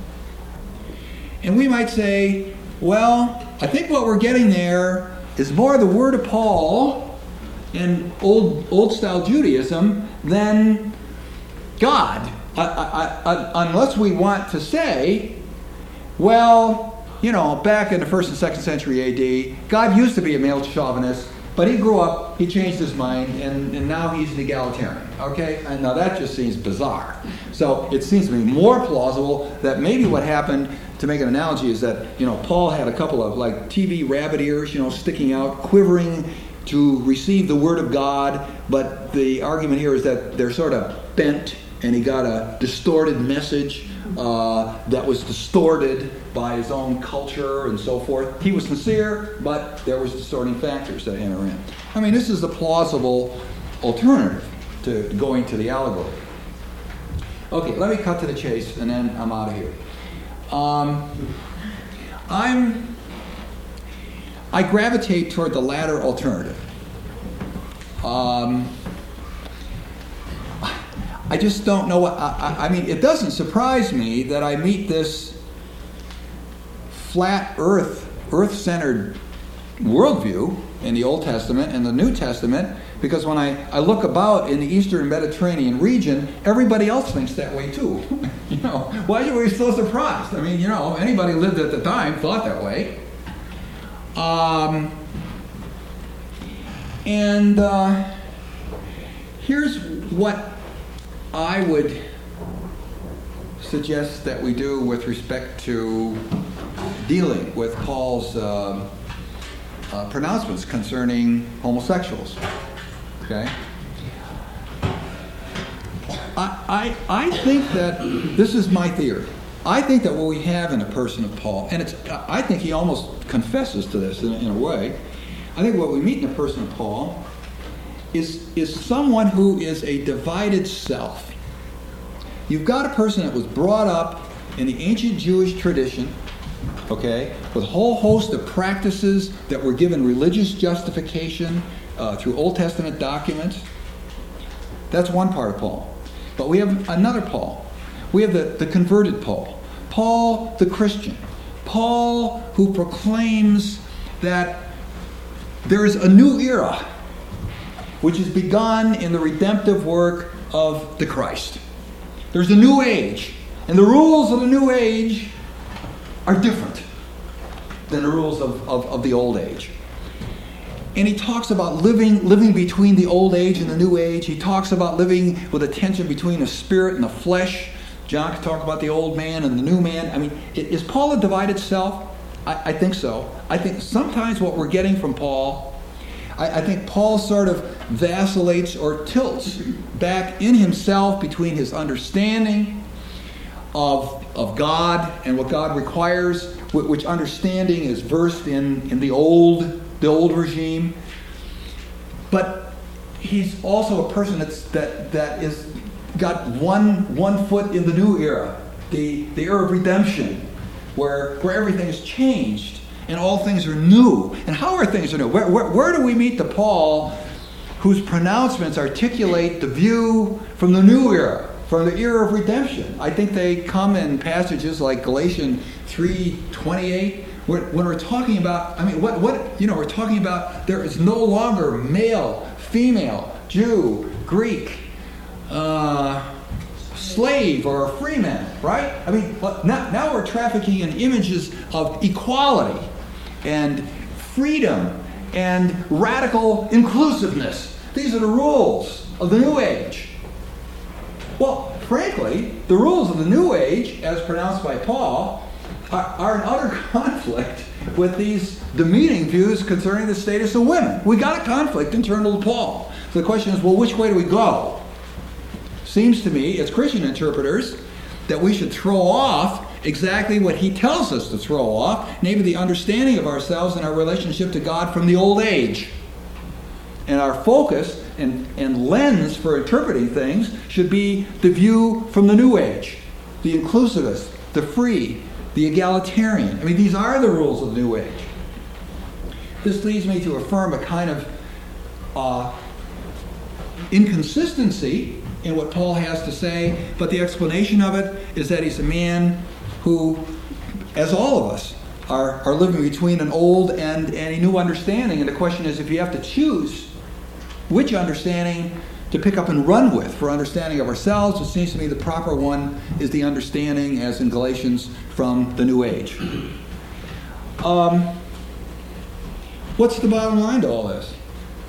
And we might say, well, I think what we're getting there is more the word of Paul and old old style Judaism than God. I, I, I, unless we want to say, well, you know, back in the first and second century A D, God used to be a male chauvinist, but he grew up, he changed his mind, and, and now he's an egalitarian. Okay? And now that just seems bizarre. So it seems to me more plausible that maybe what happened, to make an analogy, is that, you know, Paul had a couple of like T V rabbit ears, you know, sticking out, quivering to receive the word of God, but the argument here is that they're sort of bent, and he got a distorted message uh, that was distorted by his own culture and so forth. He was sincere, but there was distorting factors that enter in. I mean, this is the plausible alternative to going to the allegory. Okay, let me cut to the chase, and then I'm out of here. Um, I'm... I gravitate toward the latter alternative. Um, I just don't know what, I, I mean, it doesn't surprise me that I meet this flat earth, earth-centered worldview in the Old Testament and the New Testament, because when I, I look about in the Eastern Mediterranean region, everybody else thinks that way too. You know, why are we so surprised? I mean, you know, anybody who lived at the time thought that way. Um, and uh, here's what I would suggest that we do with respect to dealing with Paul's uh, uh, pronouncements concerning homosexuals. Okay? I, I, I think that this is my theory. I think that what we have in the person of Paul, and it's, I think he almost confesses to this in, in a way. I think what we meet in the person of Paul is, is someone who is a divided self. You've got a person that was brought up in the ancient Jewish tradition, okay, with a whole host of practices that were given religious justification uh, through Old Testament documents. That's one part of Paul. But we have another Paul. We have the, the converted Paul. Paul the Christian. Paul who proclaims that there is a new era which has begun in the redemptive work of the Christ. There's a new age. And the rules of the new age are different than the rules of, of, of the old age. And he talks about living living between the old age and the new age. He talks about living with a tension between the spirit and the flesh. John can talk about the old man and the new man. I mean, is Paul a divided self? I, I think so. I think sometimes what we're getting from Paul, I, I think Paul sort of vacillates or tilts back in himself between his understanding of, of God and what God requires, which understanding is versed in, in the old the old regime, but he's also a person that's that that is got one one foot in the new era, the the era of redemption, where where everything's changed and all things are new. And how are things are new? Where where, where do we meet the Paul whose pronouncements articulate the view from the new era, from the era of redemption? I think they come in passages like Galatians three twenty-eight. When we're talking about, I mean, what, what, you know, we're talking about there is no longer male, female, Jew, Greek, uh, slave, or free man, right? I mean, now, now we're trafficking in images of equality and freedom and radical inclusiveness. These are the rules of the new age. Well, frankly, the rules of the new age, as pronounced by Paul, Are, are in utter conflict with these demeaning views concerning the status of women. We got a conflict internal to Paul. So the question is, well, which way do we go? Seems to me, as Christian interpreters, that we should throw off exactly what he tells us to throw off, namely the understanding of ourselves and our relationship to God from the old age. And our focus and, and lens for interpreting things should be the view from the new age, the inclusivist, the free, the egalitarian. I mean, these are the rules of the new age. This leads me to affirm a kind of uh, inconsistency in what Paul has to say, but the explanation of it is that he's a man who, as all of us, are, are living between an old and, and a new understanding. And the question is, if you have to choose which understanding to pick up and run with for understanding of ourselves, it seems to me the proper one is the understanding, as in Galatians, from the new age. Um, what's the bottom line to all this?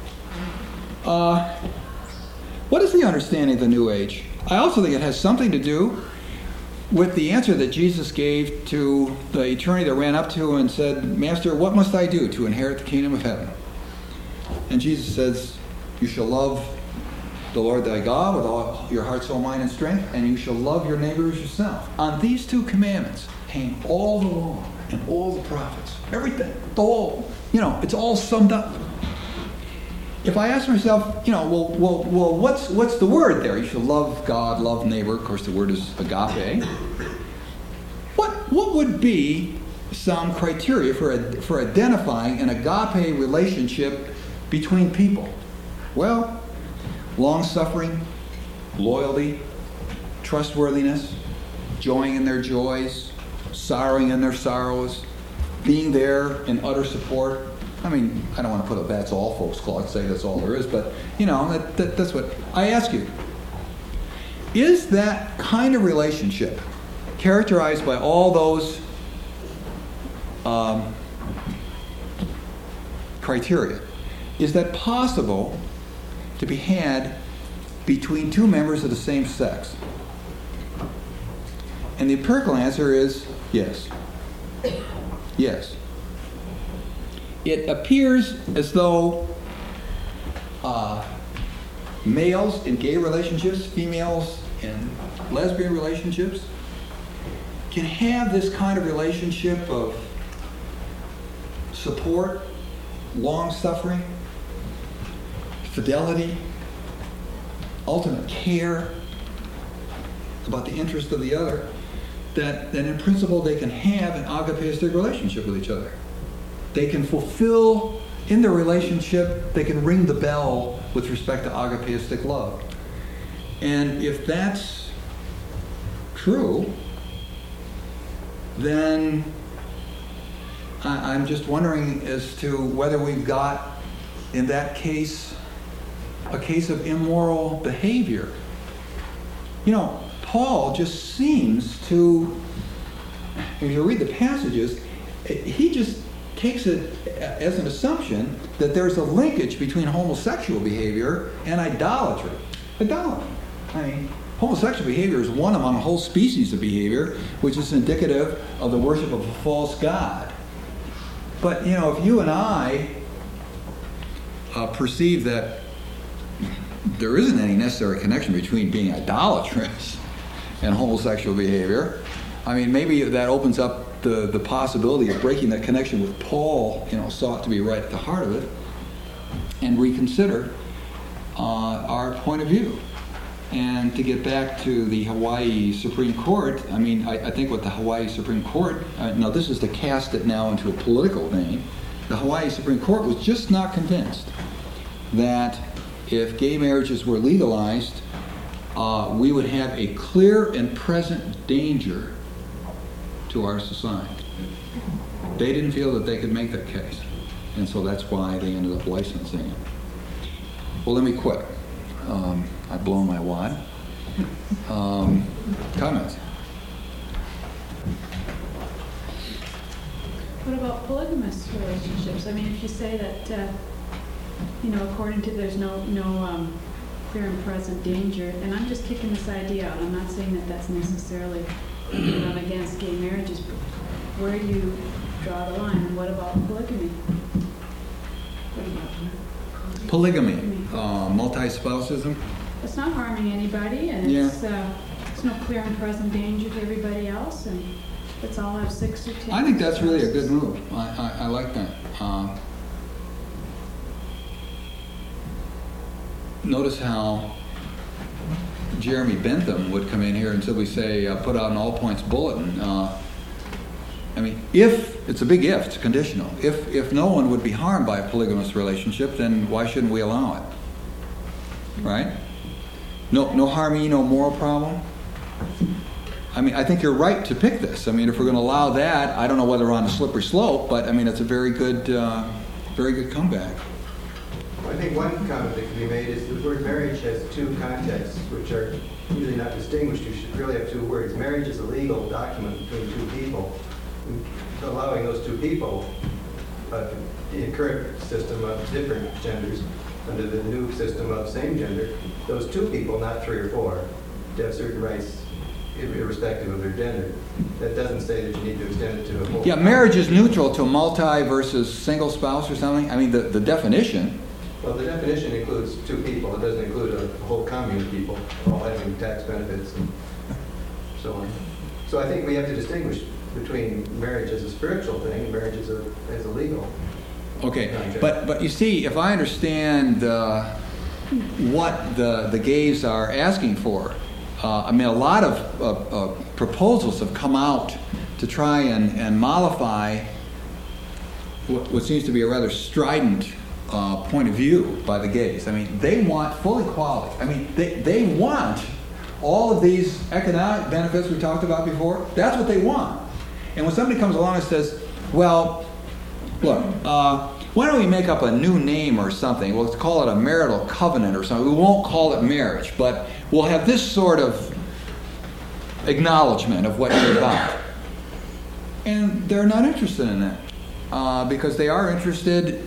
Uh, what is the understanding of the new age? I also think it has something to do with the answer that Jesus gave to the attorney that ran up to him and said, "Master, what must I do to inherit the kingdom of heaven?" And Jesus says, "You shall love the Lord thy God with all your heart, soul, mind, and strength, and you shall love your neighbor as yourself. On these two commandments hang all the law and all the prophets." Everything. The whole, you know, it's all summed up. If I ask myself, you know, well, well, well, what's what's the word there? You shall love God, love neighbor. Of course, the word is agape. What what would be some criteria for for identifying an agape relationship between people? Well, long-suffering, loyalty, trustworthiness, joying in their joys, sorrowing in their sorrows, being there in utter support. I mean, I don't want to put a "that's all, folks" clause, say that's all there is, but, you know, that, that, that's what I ask you. Is that kind of relationship characterized by all those um, criteria? Is that possible to be had between two members of the same sex? And the empirical answer is yes. Yes. It appears as though uh, males in gay relationships, females in lesbian relationships, can have this kind of relationship of support, long-suffering, fidelity, ultimate care about the interest of the other, that, that in principle they can have an agapeistic relationship with each other. They can fulfill, in their relationship, they can ring the bell with respect to agapeistic love. And if that's true, then I, I'm just wondering as to whether we've got, in that case, a case of immoral behavior. You know, Paul just seems to, if you read the passages, he just takes it as an assumption that there's a linkage between homosexual behavior and idolatry. Idolatry. I mean, homosexual behavior is one among a whole species of behavior, which is indicative of the worship of a false god. But, you know, if you and I uh, perceive that there isn't any necessary connection between being idolatrous and homosexual behavior, I mean, maybe that opens up the, the possibility of breaking that connection with Paul, you know, sought to be right at the heart of it, and reconsider uh, our point of view. And to get back to the Hawaii Supreme Court, I mean, I, I think what the Hawaii Supreme Court, uh, now this is to cast it now into a political vein, the Hawaii Supreme Court was just not convinced that if gay marriages were legalized, uh, we would have a clear and present danger to our society. They didn't feel that they could make that case. And so that's why they ended up licensing it. Well, let me quit. Um, I've blown my wad. Um, comments? What about polygamous relationships? I mean, if you say that, uh, you know, according to there's no no um, clear and present danger, and I'm just kicking this idea out. I'm not saying that that's necessarily that I'm against gay marriages, but where do you draw the line? And what about polygamy? What about Polygamy, uh, multi-spousism. It's not harming anybody, and Yeah. it's uh, it's no clear and present danger to everybody else, and let's all have six or ten. I think that's really a good move. I, I, I like that. Uh, notice how Jeremy Bentham would come in here and simply say, uh, put out an all points bulletin. Uh, I mean, if, it's a big if, it's conditional. If if no one would be harmed by a polygamous relationship, then why shouldn't we allow it? Right? No, no harm, no moral problem. I mean, I think you're right to pick this. I mean, if we're going to allow that, I don't know whether we're on a slippery slope, but I mean, it's a very good, uh, very good comeback. I think one comment that can be made is the word marriage has two contexts, which are usually not distinguished. You should really have two words. Marriage is a legal document between two people. Allowing those two people, uh, in the current system of different genders, under the new system of same gender, those two people, not three or four, to have certain rights irrespective of their gender. That doesn't say that you need to extend it to a whole... Yeah, marriage is neutral to multi versus single spouse or something. I mean, the, the definition... Well, the definition includes two people. It doesn't include a whole commune of people, all having tax benefits and so on. So I think we have to distinguish between marriage as a spiritual thing and marriage as a, as a legal. Okay, but but you see, if I understand uh, what the, the gays are asking for, uh, I mean, a lot of uh, uh, proposals have come out to try and, and mollify what, what seems to be a rather strident uh, point of view by the gays. I mean, they want full equality. I mean, they, they want all of these economic benefits we talked about before. That's what they want. And when somebody comes along and says, well, look, uh, why don't we make up a new name or something? We'll call it a marital covenant or something. We won't call it marriage, but we'll have this sort of acknowledgement of what you're about. And they're not interested in that uh, because they are interested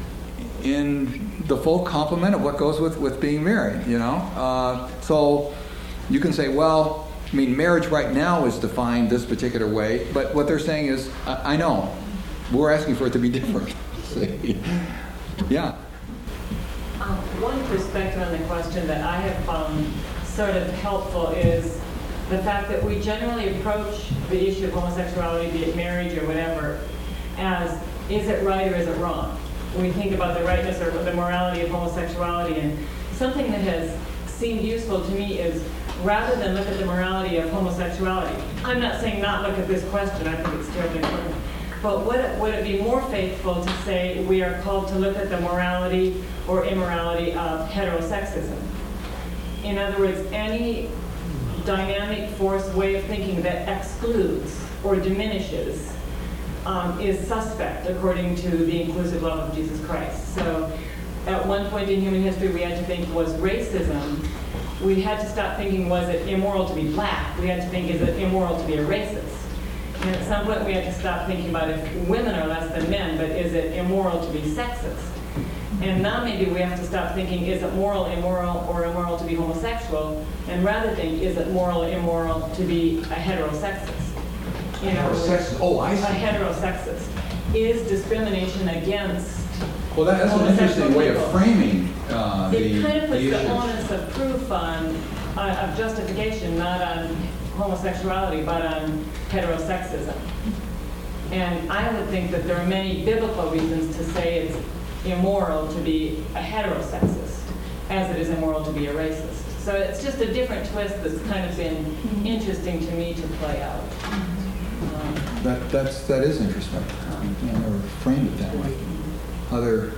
in the full complement of what goes with, with being married, you know? Uh, so you can say, well, I mean, marriage right now is defined this particular way, but what they're saying is, I, I know, we're asking for it to be different. See? Yeah. Um, one perspective on the question that I have found sort of helpful is the fact that we generally approach the issue of homosexuality, be it marriage or whatever, as is it right or is it wrong? When we think about the rightness or the morality of homosexuality, and something that has seemed useful to me is rather than look at the morality of homosexuality, I'm not saying not look at this question, I think it's terribly important, but would it, would it be more faithful to say we are called to look at the morality or immorality of heterosexism? In other words, any dynamic force way of thinking that excludes or diminishes um, is suspect according to the inclusive love of Jesus Christ. So at one point in human history, we had to think, was racism? We had to stop thinking, was it immoral to be black? We had to think, is it immoral to be a racist? And at some point, we had to stop thinking about if women are less than men, but is it immoral to be sexist? And now maybe we have to stop thinking, is it moral, immoral, or immoral to be homosexual? And rather think, is it moral, immoral to be a heterosexist? You know, Heterosexist. Oh, I a see. heterosexist. Is discrimination against Well, that- that's an interesting way of homosexual framing uh, the It kind of puts the the issues. onus of proof on, on- of justification, not on homosexuality, but on heterosexism. And I would think that there are many biblical reasons to say it's immoral to be a heterosexist, as it is immoral to be a racist. So it's just a different twist that's kind of been interesting to me to play out. Um, That, that's, that is interesting. Um, I never framed it that way. Other,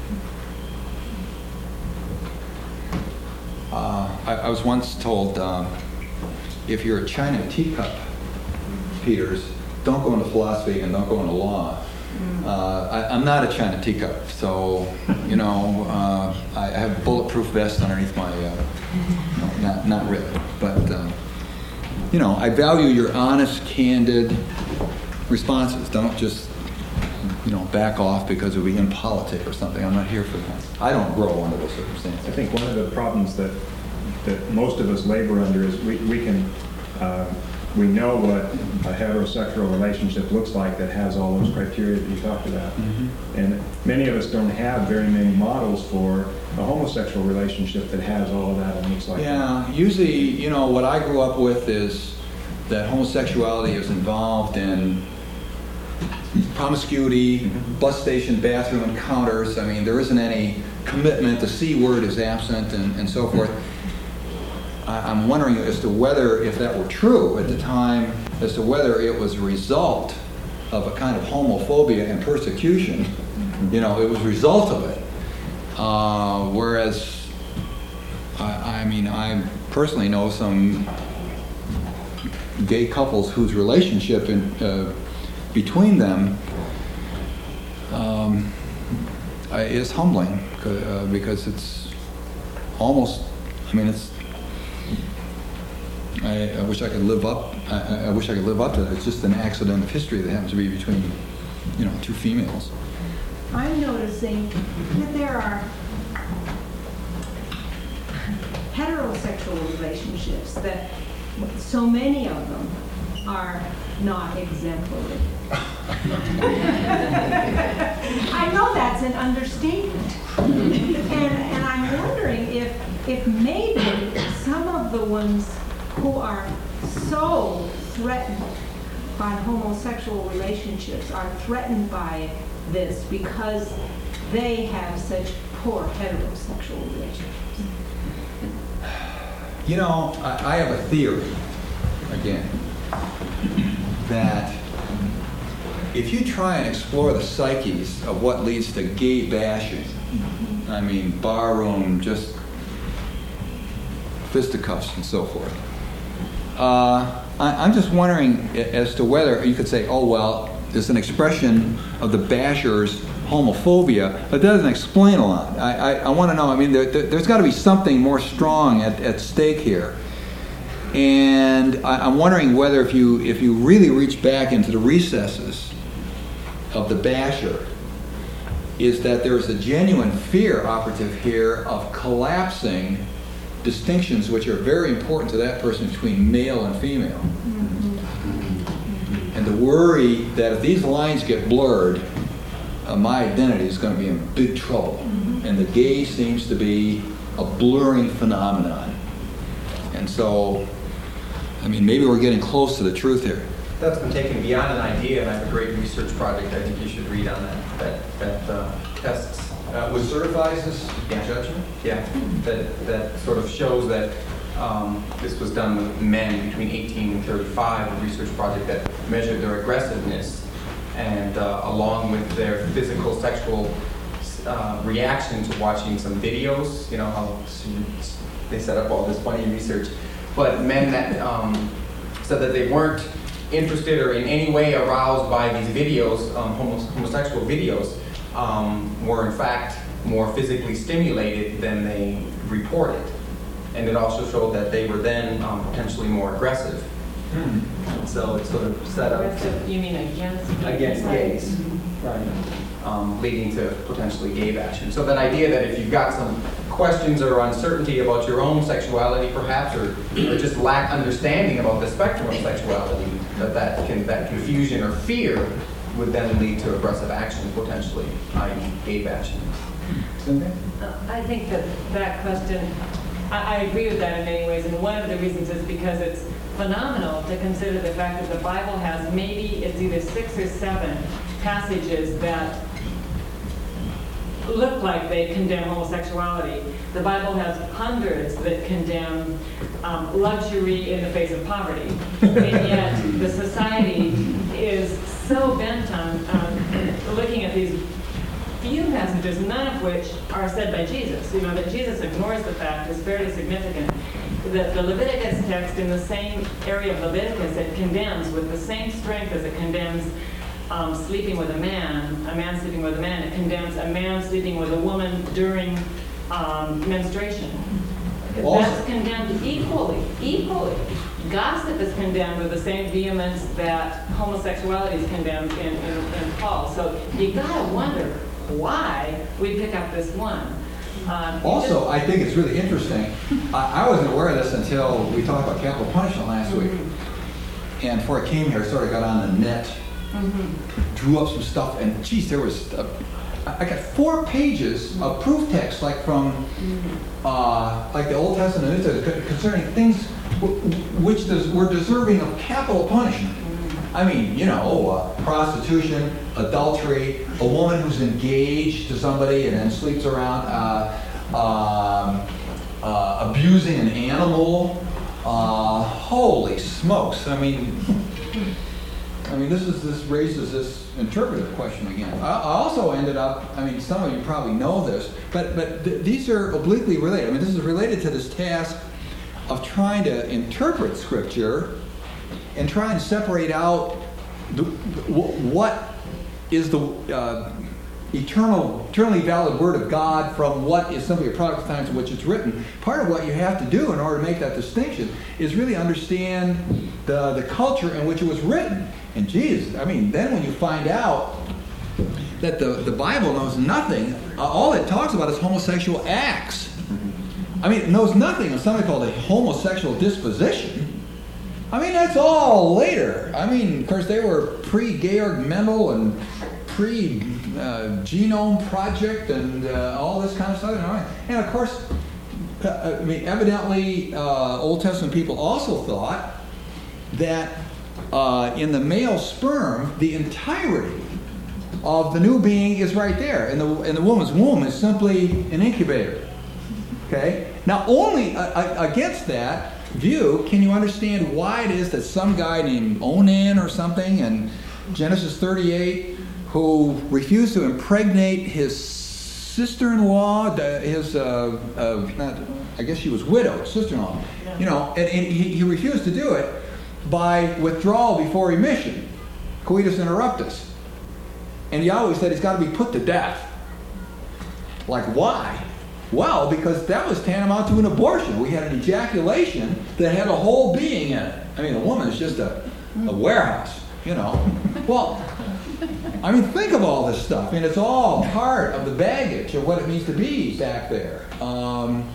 uh, I, I was once told, um, if you're a China teacup, Peters, don't go into philosophy and don't go into law. Uh, I, I'm not a China teacup, so, you know, uh, I, I have a bulletproof vest underneath my, uh, no, not, not really, but, um, you know, I value your honest, candid responses. Don't just, you know, back off because we're in politics or something. I'm not here for that. I don't grow under those circumstances. I think one of the problems that, that most of us labor under is we, we can, uh, we know what a heterosexual relationship looks like that has all those criteria that you talked about. Mm-hmm. And many of us don't have very many models for a homosexual relationship that has all of that and looks like that. Yeah, usually, you know, what I grew up with is that homosexuality is involved in promiscuity, bus station bathroom encounters. I mean, there isn't any commitment. The C word is absent and, and so forth. I, I'm wondering as to whether, if that were true at the time, as to whether it was a result of a kind of homophobia and persecution. You know, it was a result of it. Uh, whereas, I, I mean, I personally know some gay couples whose relationship in, uh, between them um, uh, is humbling uh, because it's almost, I mean, it's, I, I wish I could live up, I, I wish I could live up to that. It's just an accident of history that happens to be between, you know, two females. I'm noticing that there are heterosexual relationships that so many of them are not exemplary. I know that's an understatement. And, and I'm wondering if, if maybe some of the ones who are so threatened by homosexual relationships are threatened by this because they have such poor heterosexual relationships. You know, I, I have a theory, again, that if you try and explore the psyches of what leads to gay bashing, I mean, barroom, just fisticuffs and so forth, uh, I, I'm just wondering as to whether you could say, oh, well, there's an expression of the bashers' homophobia, but that doesn't explain a lot. I, I, I want to know, I mean, there, there, there's got to be something more strong at, at stake here. And I, I'm wondering whether if you, if you really reach back into the recesses of the basher, is that there's a genuine fear operative here of collapsing distinctions which are very important to that person between male and female. And the worry that if these lines get blurred, uh, my identity is going to be in big trouble. And the gay seems to be a blurring phenomenon. And so, I mean, maybe we're getting close to the truth here. That's been taken beyond an idea, and I have a great research project I think you should read on that, that, that uh, tests. Uh, which certifies this Yeah. judgment? Yeah, that, that sort of shows that um, this was done with men between eighteen and thirty-five, a research project that measured their aggressiveness and uh, along with their physical, sexual uh, reaction to watching some videos, you know, how they set up all this funny research. But men that um, said that they weren't interested or in any way aroused by these videos, um, homo- homosexual videos, um, were in fact more physically stimulated than they reported. And it also showed that they were then um, potentially more aggressive. So it sort of set up Aggressive, you mean against? against gays, right? Um, leading to potentially gay bashing. So that idea that if you've got some questions or uncertainty about your own sexuality, perhaps, or, or just lack understanding about the spectrum of sexuality, that that, can, that confusion or fear would then lead to aggressive action, potentially, that is gay bashing. Cynthia? Uh, I think that that question, I, I agree with that in many ways, and one of the reasons is because it's phenomenal to consider the fact that the Bible has maybe, it's either six or seven passages that look like they condemn homosexuality. The Bible has hundreds that condemn um, luxury in the face of poverty. And yet the society is so bent on um, looking at these few passages, none of which are said by Jesus. You know, that Jesus ignores the fact is fairly significant. That the Leviticus text in the same area of Leviticus, it condemns with the same strength as it condemns um, sleeping with a man, a man sleeping with a man. It condemns a man sleeping with a woman during um, menstruation. Also- That's condemned equally, equally. Gossip is condemned with the same vehemence that homosexuality is condemned in, in, in Paul. So you gotta wonder why we pick up this one. Um, Also, I think it's really interesting. I, I wasn't aware of this until we talked about capital punishment last week. And before I came here, I sort of got on the net, mhm. drew up some stuff, and geez, there was, uh, I got four pages of proof text, like from, uh, like the Old Testament and New Testament, concerning things w- which des- were deserving of capital punishment. I mean, you know, uh, prostitution, adultery, a woman who's engaged to somebody and then sleeps around, uh, um, uh, abusing an animal. Uh, holy smokes! I mean, I mean, this is this raises this interpretive question again. I, I also ended up. I mean, some of you probably know this, but but th- these are obliquely related. I mean, this is related to this task of trying to interpret Scripture and try and separate out the, wh- what is the uh, eternal, eternally valid Word of God from what is simply a product of times in which it's written. Part of what you have to do in order to make that distinction is really understand the, the culture in which it was written. And Jesus, I mean, then when you find out that the, the Bible knows nothing, uh, all it talks about is homosexual acts. I mean, it knows nothing of something called a homosexual disposition. I mean, that's all later. I mean, of course, they were pre-Georg Mendel and pre-Genome Project and uh, all this kind of stuff. And of course, uh, I mean, evidently, uh, Old Testament people also thought that uh, in the male sperm, the entirety of the new being is right there, and the and the woman's womb is simply an incubator. Okay. Now, only uh, against that view can you understand why it is that some guy named Onan or something in Genesis thirty-eight, who refused to impregnate his sister-in-law, his uh, uh, not, I guess she was widowed, sister-in-law, you know, and, and he, he refused to do it by withdrawal before emission, coitus interruptus, and Yahweh said he's got to be put to death. Like, why? Well, because that was tantamount to an abortion. We had an ejaculation that had a whole being in it. I mean, a woman is just a, a warehouse, you know. Well, I mean, think of all this stuff. I mean, it's all part of the baggage of what it means to be back there. Um,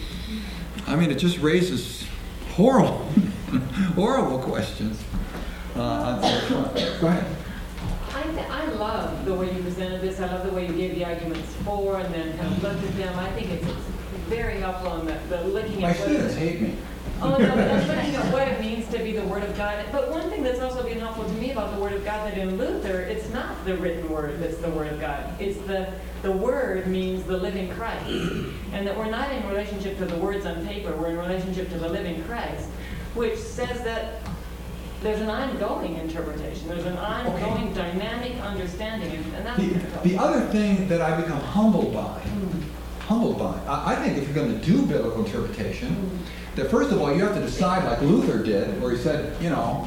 I mean, it just raises horrible, horrible questions. Uh, go ahead. I, th- I love the way you presented this. I love the way you gave the arguments for and then kind of looked at them. I think it's, it's very helpful in the, the looking My at what students it, hate me. oh, no, but that's looking at what it means to be the Word of God. But one thing that's also been helpful to me about the Word of God, that in Luther, it's not the written Word that's the Word of God. It's the, the Word means the living Christ. And that we're not in relationship to the words on paper, we're in relationship to the living Christ, which says that there's an ongoing interpretation. There's an ongoing Okay. dynamic understanding, and, and that's The, the other thing that I become humbled by, humbled by. I, I think if you're going to do biblical interpretation, that first of all, you have to decide, like Luther did, where he said, you know,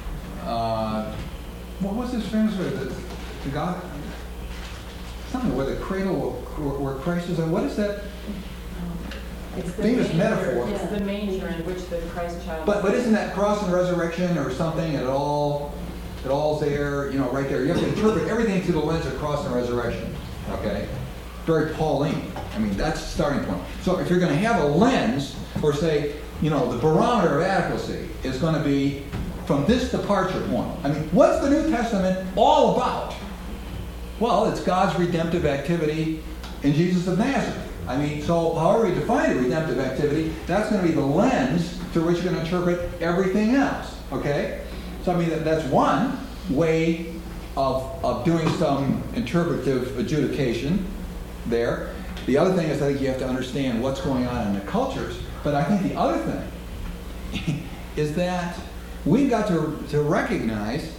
uh, what was this famous word? The, the God, something where the cradle, where, where Christ is. What is that? It's the Famous manger- metaphor. It's the manger in which the Christ child. But but isn't that cross and resurrection or something? It all it all's there, you know, right there. You have to interpret everything through the lens of cross and resurrection. Okay, very Pauline. I mean, that's the starting point. So if you're going to have a lens, or say, you know, the barometer of adequacy is going to be from this departure point. I mean, what's the New Testament all about? Well, it's God's redemptive activity in Jesus of Nazareth. I mean, so however you define the redemptive activity, that's going to be the lens through which you're going to interpret everything else. Okay? So I mean, that, that's one way of, of doing some interpretive adjudication there. The other thing is I think you have to understand what's going on in the cultures. But I think the other thing is that we've got to, to recognize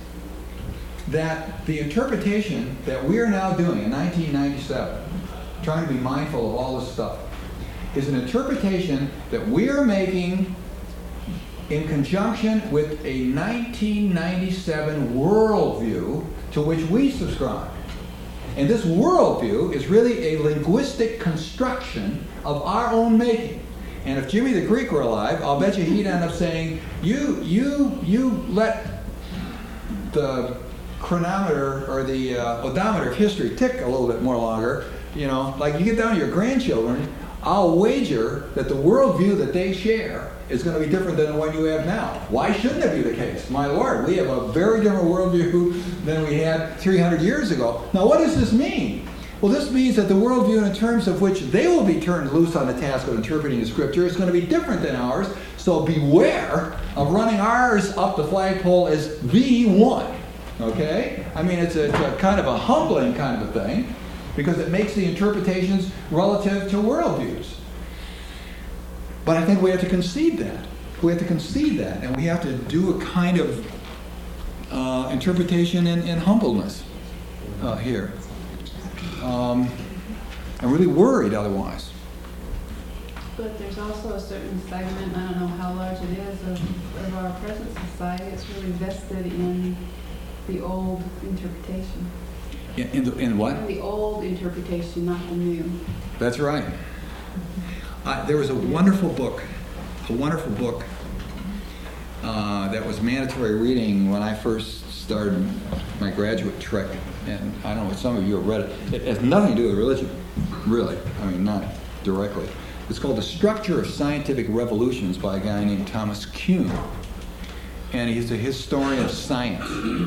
that the interpretation that we are now doing in nineteen ninety-seven, trying to be mindful of all this stuff, is an interpretation that we are making in conjunction with a nineteen ninety-seven worldview to which we subscribe. And this worldview is really a linguistic construction of our own making. And if Jimmy the Greek were alive, I'll bet you he'd end up saying, you, you, you let the chronometer or the uh, odometer of history tick a little bit more longer. You know, like you get down to your grandchildren, I'll wager that the worldview that they share is going to be different than the one you have now. Why shouldn't it be the case? My Lord, we have a very different worldview than we had three hundred years ago. Now, what does this mean? Well, this means that the worldview in terms of which they will be turned loose on the task of interpreting the Scripture is going to be different than ours. So beware of running ours up the flagpole as the one. Okay? I mean, it's a, it's a kind of a humbling kind of a thing, because it makes the interpretations relative to worldviews. But I think we have to concede that. We have to concede that, and we have to do a kind of uh, interpretation in, in humbleness uh, here. Um, I'm really worried otherwise. But there's also a certain segment, I don't know how large it is, of, of our present society that's really vested in the old interpretation. In, in, the, in what? In the old interpretation, not the new. That's right. Uh, there was a wonderful book, a wonderful book uh, that was mandatory reading when I first started my graduate trek. And I don't know if some of you have read it. It has nothing to do with religion, really. I mean, not directly. It's called The Structure of Scientific Revolutions by a guy named Thomas Kuhn. And he's a historian of science.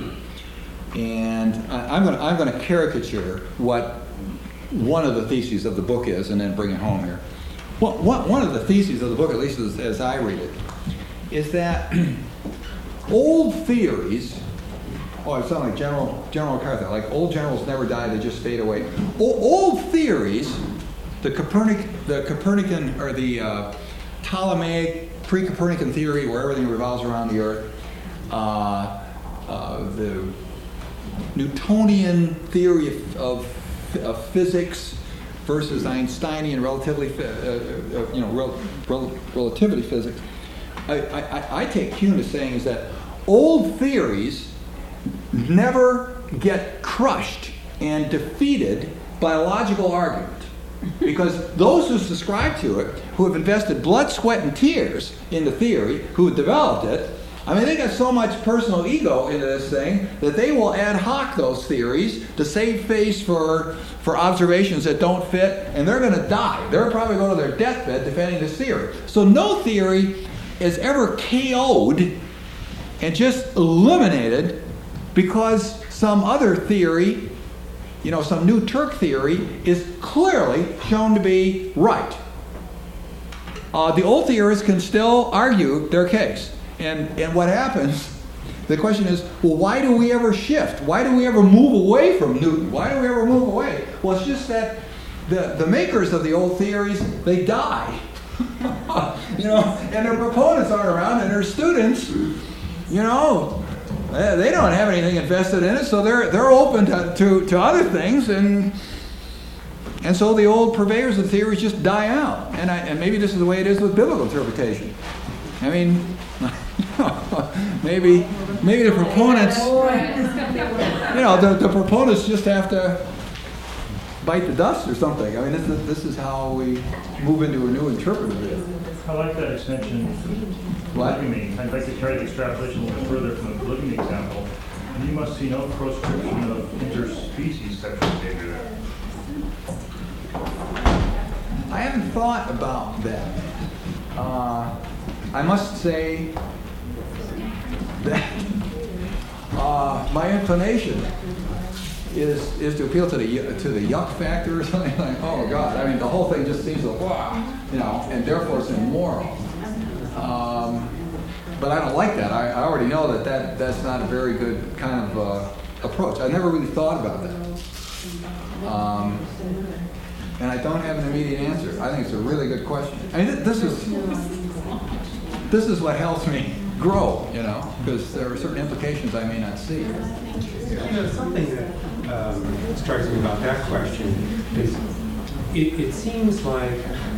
And I, I'm going to I'm going to caricature what one of the theses of the book is, and then bring it home here. Well, one, one of the theses of the book, at least as, as I read it, is that old theories. Oh, I sound like General General MacArthur. Like old generals never die; they just fade away. O- old theories, the Copernic, the Copernican or the uh, Ptolemaic pre-Copernican theory, where everything revolves around the Earth. Uh, uh, the Newtonian theory of, of, of physics versus Einsteinian relatively, uh, uh, you know, rel, rel, relativity physics. I, I, I take Kuhn as saying is that old theories never get crushed and defeated by a logical argument, because those who subscribe to it, who have invested blood, sweat, and tears in the theory, who have developed it, I mean, they got so much personal ego into this thing that they will ad hoc those theories to save face for, for observations that don't fit, and they're going to die. They're probably going to their deathbed defending this theory. So no theory is ever K O'd and just eliminated because some other theory, you know, some new Turk theory, is clearly shown to be right. Uh, the old theorists can still argue their case. And and what happens, the question is, well, why do we ever shift? Why do we ever move away from Newton? Why do we ever move away? Well, it's just that the, the makers of the old theories, they die. You know, and their proponents aren't around, and their students, you know, they don't have anything invested in it, so they're they're open to, to, to other things, and And so the old purveyors of theories just die out. And, I, and maybe this is the way it is with biblical interpretation. I mean, maybe maybe the proponents, you know, the, the proponents just have to bite the dust or something. I mean, this is, this is how we move into a new interpretive view. I like that extension. What? Polygamy. I'd like to carry the extrapolation a little further from the polygamy example. You must see no proscription of interspecies sexual behavior there. I haven't thought about that. Uh, I must say that uh, my inclination is is to appeal to the to the yuck factor or something like, oh God, I mean the whole thing just seems like wow, you know, and therefore it's immoral. Um, but I don't like that. I, I already know that, that that's not a very good kind of uh, approach. I never really thought about that. Um, and I don't have an immediate answer. I think it's a really good question. I mean, th- this is this is what helps me grow, you know, because there are certain implications I may not see. You know, something that um, strikes me about that question is it, it seems like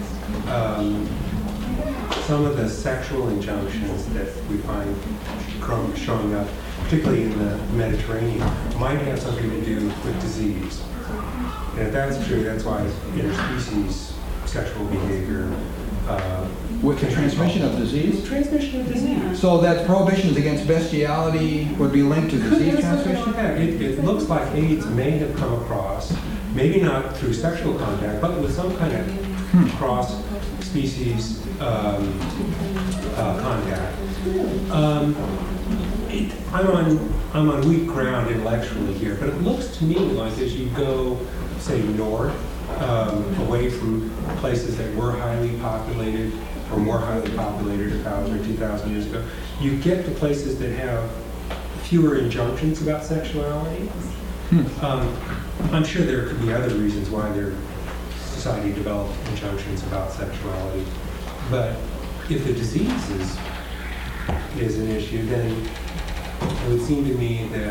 um, some of the sexual injunctions that we find cro- showing up, particularly in the Mediterranean, might have something to do with disease. And if that's true, that's why interspecies sexual behavior uh, With the transmission of disease? Transmission of disease. So that prohibitions against bestiality would be linked to disease transmission? Yeah, it, it looks like AIDS may have come across, maybe not through sexual contact, but with some kind of Hmm. cross-species um, uh, contact. Um, it, I'm on I'm on weak ground intellectually here, but it looks to me like as you go, say, north, um, away from places that were highly populated or more highly populated a thousand or two thousand years ago, you get to places that have fewer injunctions about sexuality. Hmm. Um, I'm sure there could be other reasons why their society developed injunctions about sexuality, but if the disease is, is an issue, then it would seem to me that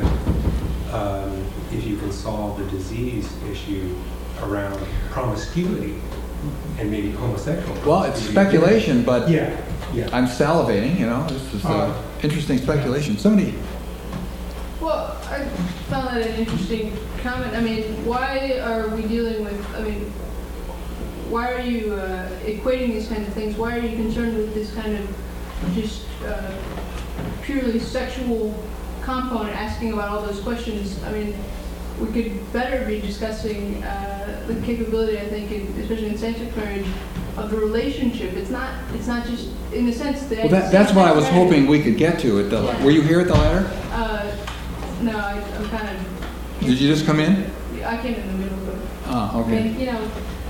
um, if you can solve the disease issue around promiscuity and maybe homosexual Well, it's promiscuity, speculation, but yeah, yeah. I'm salivating, you know, this is uh, Uh, interesting speculation. Somebody, Well, I found that an interesting comment. I mean, why are we dealing with, I mean, why are you uh, equating these kind of things? Why are you concerned with this kind of just uh, purely sexual component, asking about all those questions? I mean, we could better be discussing uh, the capability, I think, in, especially in same-sex marriage, of the relationship. It's not, it's not just, in a sense, that... well, that, that's what I was hoping we could get to. At the, Yeah. Were you here at the ladder? Uh, no, I, I'm kind of... Did you just come in? I came in the middle of it. Oh, I okay. mean, you know,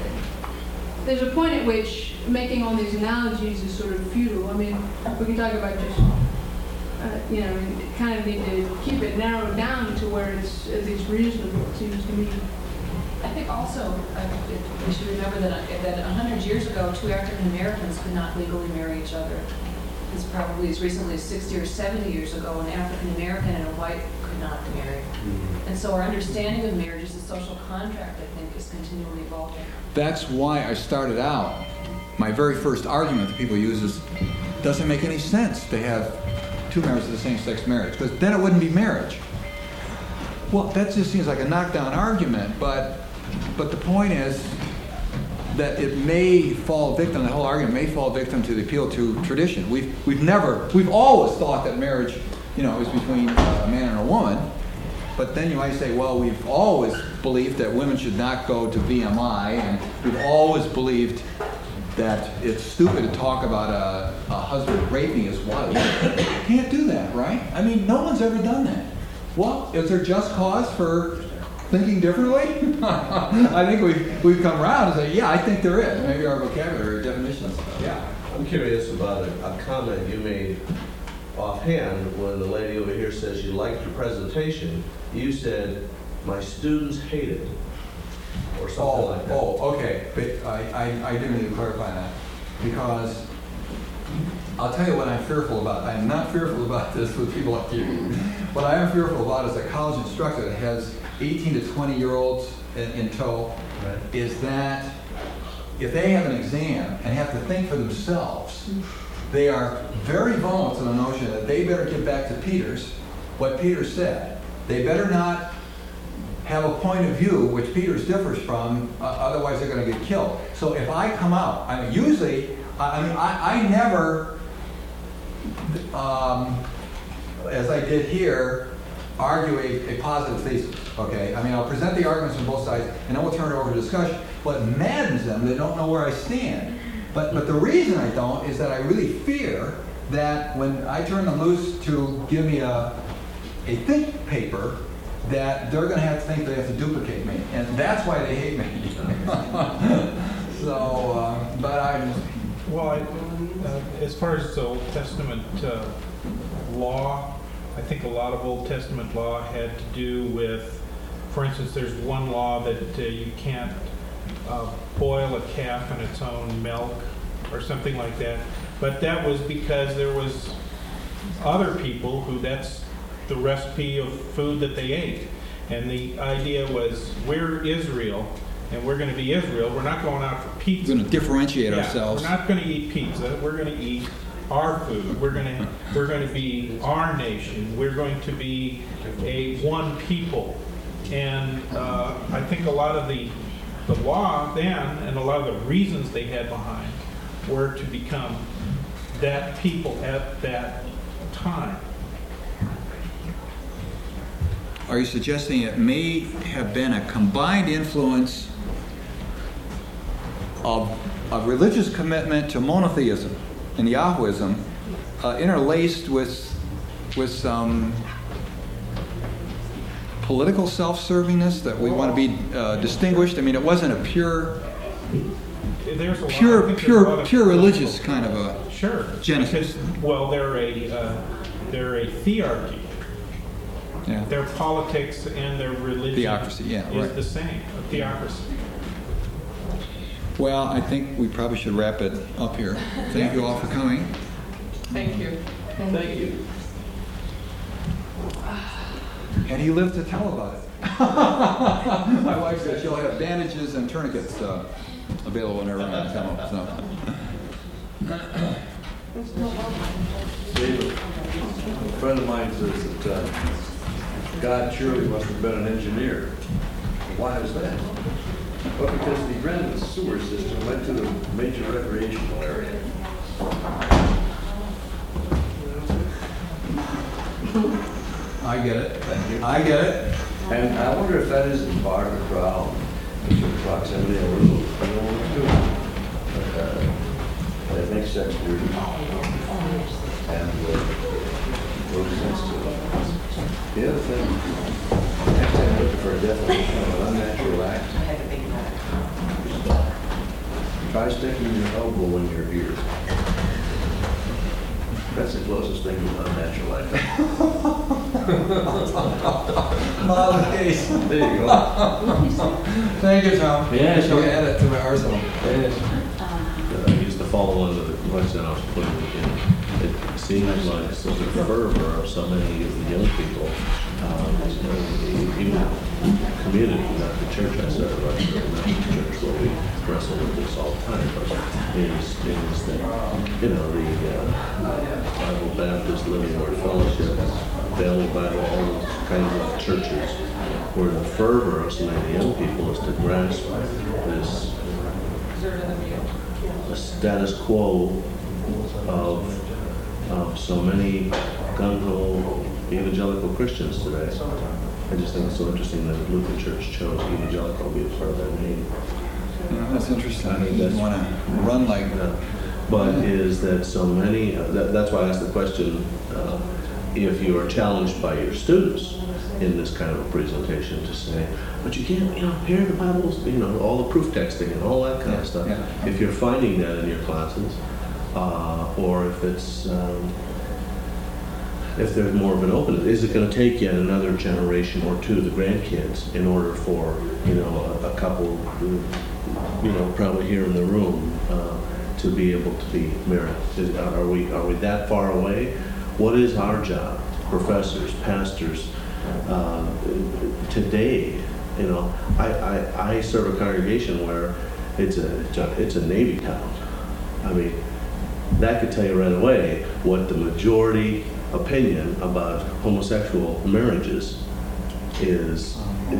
there's a point at which making all these analogies is sort of futile. I mean, we can talk about just, uh, you know, kind of need to keep it narrowed down to where it's at least reasonable, it seems to me. I think also uh, it- we should remember that uh, that one hundred years ago, two African Americans could not legally marry each other. It's probably as recently as sixty or seventy years ago, an African American and a white could not marry. And so our understanding of marriage as a social contract, I think, is continually evolving. That's why I started out. My very first argument that people use is, doesn't make any sense to have two members of the same-sex marriage, because then it wouldn't be marriage. Well, that just seems like a knockdown argument, but but the point is that it may fall victim, the whole argument may fall victim to the appeal to tradition. We've we've never, we've always thought that marriage, you know, is between a man and a woman. But then you might say, well, we've always believed that women should not go to V M I, and we've always believed that it's stupid to talk about a, a husband raping his wife. You can't do that, right? I mean, no one's ever done that. Well, is there just cause for thinking differently? I think we've, we've come around and say, yeah, I think there is. Maybe our vocabulary definitions. Yeah. I'm curious about a, a comment you made offhand when the lady over here says you liked your presentation. You said, my students hate it, or something Oh, like that. oh, okay. But I, I, I do need to clarify that, because I'll tell you what I'm fearful about. I'm not fearful about this with people like you. What I am fearful about is a college instructor that has eighteen to twenty year olds in, in tow, is that if they have an exam and have to think for themselves, they are very vulnerable to the notion that they better get back to Peter's, what Peter said. They better not have a point of view which Peter's differs from, uh, otherwise they're going to get killed. So if I come out, I mean, usually, I, I mean, I, I never, um, as I did here, argue a, a positive thesis, okay? I mean, I'll present the arguments from both sides, and then we'll turn it over to discussion. What maddens them, they don't know where I stand. But, but the reason I don't is that I really fear that when I turn them loose to give me a, a think paper, that they're going to have to think they have to duplicate me. And that's why they hate me. So, um, but I'm... Well, I, uh, as far as the Old Testament uh, law, I think a lot of Old Testament law had to do with, for instance, there's one law that uh, you can't uh, boil a calf in its own milk or something like that. But that was because there was other people who that's the recipe of food that they ate. And the idea was, we're Israel, and we're going to be Israel. We're not going out for pizza. We're going to differentiate Yeah, ourselves. We're not going to eat pizza. We're going to eat our food. We're going to we're going to be our nation. We're going to be a one people. And uh, I think a lot of the the law then, and a lot of the reasons they had behind, were to become that people at that time. Are you suggesting it may have been a combined influence of a religious commitment to monotheism and Yahwism, uh, interlaced with with some political self-servingness that we want to be uh, distinguished? I mean, it wasn't a pure, There's a lot- I pure, think there's a pure, lot of pure religious political- kind of a Sure. genesis. Because, well, they're a uh, they're a thearchy. Yeah. Their politics and their religion Theocracy, yeah, is right. the same. A theocracy. Well, I think we probably should wrap it up here. Thank you all for coming. Thank you. Thank you. And he lived to tell about it. My wife said she'll have bandages and tourniquets uh, available whenever I come up. So. David, a friend of mine says that uh, God surely must have been an engineer. Why is that? Well, because he ran the sewer system, went to the major recreational area. I get it. I get it. And I wonder if that isn't part of the problem, the proximity of the rule. I don't know what to do. But, uh, that makes sense to me. And uh, makes sense to me. The other thing, next time I'm looking for a definition of an unnatural act, try sticking your elbow in your ear. That's the closest thing to an unnatural act. Well, case. There you go. Thank you, Tom. Yeah, Shall we add it to my arsenal? Yes. I used to follow on to the question I was putting in. It seems like such a fervor of so many of the young people, um, even community, not the church I serve, but not the church where we wrestle with this all the time, but is, is that, you know, the uh, Bible Baptist Living Word Fellowship, Valley Bible, all those kinds of churches, where the fervor of so many young people is to grasp this the status quo of, of so many gung-ho evangelical Christians today. I just think it's so interesting that the Lutheran Church chose evangelical to be a part of that name. Yeah, that's interesting. I mean, You that's- want to run like Yeah. But is that so many, uh, that, that's why I asked the question, uh, if you are challenged by your students in this kind of a presentation to say, but you can't, you know, here the Bible's, you know, all the proof texting and all that kind Yeah, of stuff. yeah. If you're finding that in your classes, uh, or if it's, um, if there's more of an openness, is it going to take yet another generation or two, the grandkids, in order for, you know, a, a couple, who, you know, probably here in the room, uh, to be able to be married? Is, are we are we that far away? What is our job, professors, pastors, uh, today, You know, I, I, I serve a congregation where it's a, it's a, it's a Navy town. I mean, that could tell you right away what the majority opinion about homosexual marriages is.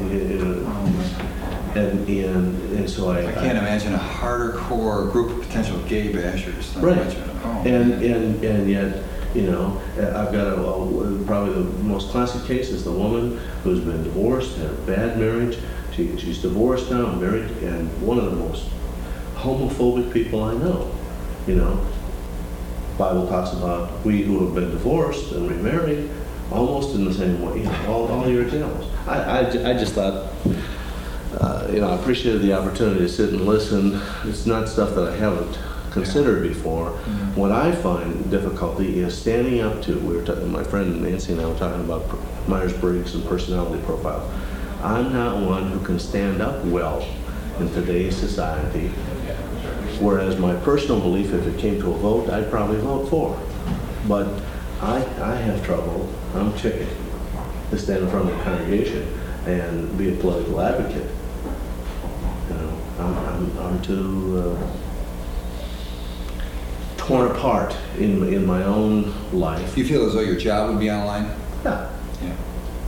And, and, and so I. I can't imagine a harder core group of potential gay bashers. than Right. what you- oh, And, man. and, and yet, you know, I've got a, a- probably the most classic case is the woman who's been divorced, had a bad marriage. She, she's divorced now, married, and one of the most homophobic people I know, you know. Bible talks about we who have been divorced and remarried almost in the same way, you know, all, all your examples. I, I, ju- I just thought, uh, you know, I appreciated the opportunity to sit and listen. It's not stuff that I haven't considered before. Mhm. What I find difficulty is standing up to, we were talking, my friend Nancy and I were talking about Myers-Briggs and personality profiles. I'm not one who can stand up well in today's society, whereas my personal belief, if it came to a vote, I'd probably vote for. But I, I have trouble, I'm chicken, to stand in front of a congregation and be a political advocate. You know, I'm, I'm, I'm too uh, torn apart in, in my own life. You feel as though your job would be on the line? Yeah. Yeah.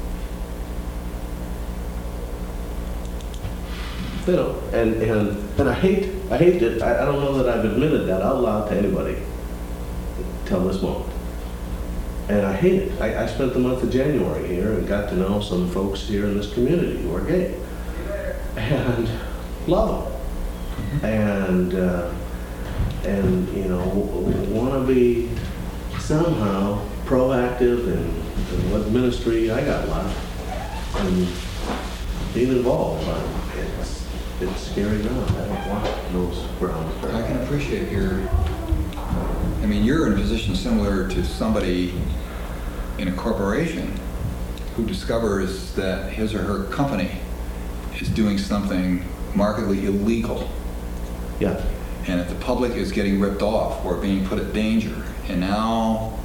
You know, and, and, and I hate, I hate it, I, I don't know that I've admitted that out loud to anybody till this moment. And I hate it. I, I spent the month of January here and got to know some folks here in this community who are gay. And love them. And, uh, and, you know, want to be somehow proactive in, in what ministry I got left and being involved. But it's, it's scary ground. I don't want those grounds. I can appreciate your, I mean, you're in a position similar to somebody in a corporation who discovers that his or her company is doing something markedly illegal. Yeah. And that the public is getting ripped off or being put at danger. And now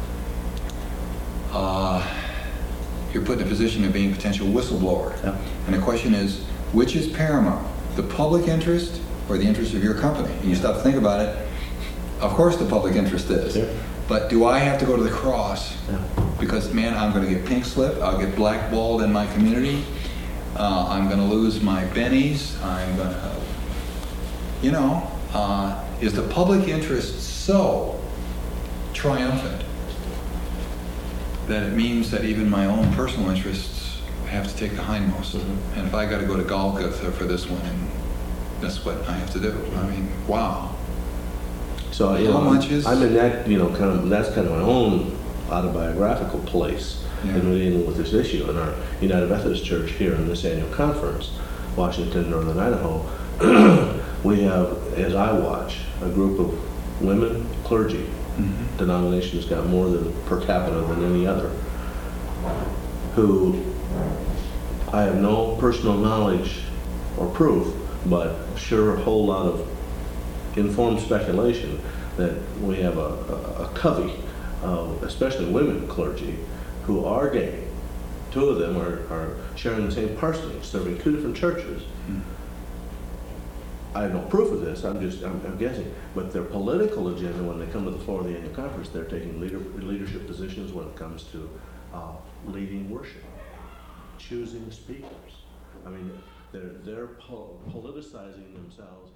uh, you're put in a position of being a potential whistleblower. Yeah. And the question is, which is paramount? The public interest or the interest of your company? And you stop to think about it, of course the public interest is. Yeah. But do I have to go to the cross? Yeah. Because, man, I'm going to get pink slip, I'll get blackballed in my community, uh, I'm going to lose my bennies, I'm going to, you know, uh, is the public interest so triumphant that it means that even my own personal interests have to take the hindmost? Mm-hmm. And if I got to go to Golgotha for this one, and that's what I have to do. I mean, wow. So, you How know, much is- I'm in that, you know, kind of, that's kind of my own autobiographical place Yeah. in dealing with this issue. In our United Methodist Church here in this annual conference, Washington, Northern Idaho, we have, as I watch, a group of women clergy. Mhm. Denomination's got more than per capita than any other, who I have no personal knowledge or proof, but sure a whole lot of informed speculation that we have a, a, a covey of, especially women clergy, who are gay. Two of them are, are sharing the same parsonage, serving two different churches. Mm. I have no proof of this, I'm just, I'm, I'm guessing. But their political agenda, when they come to the floor of the annual conference, they're taking leader, leadership positions when it comes to uh, leading worship, choosing speakers. I mean, they're, they're po- politicizing themselves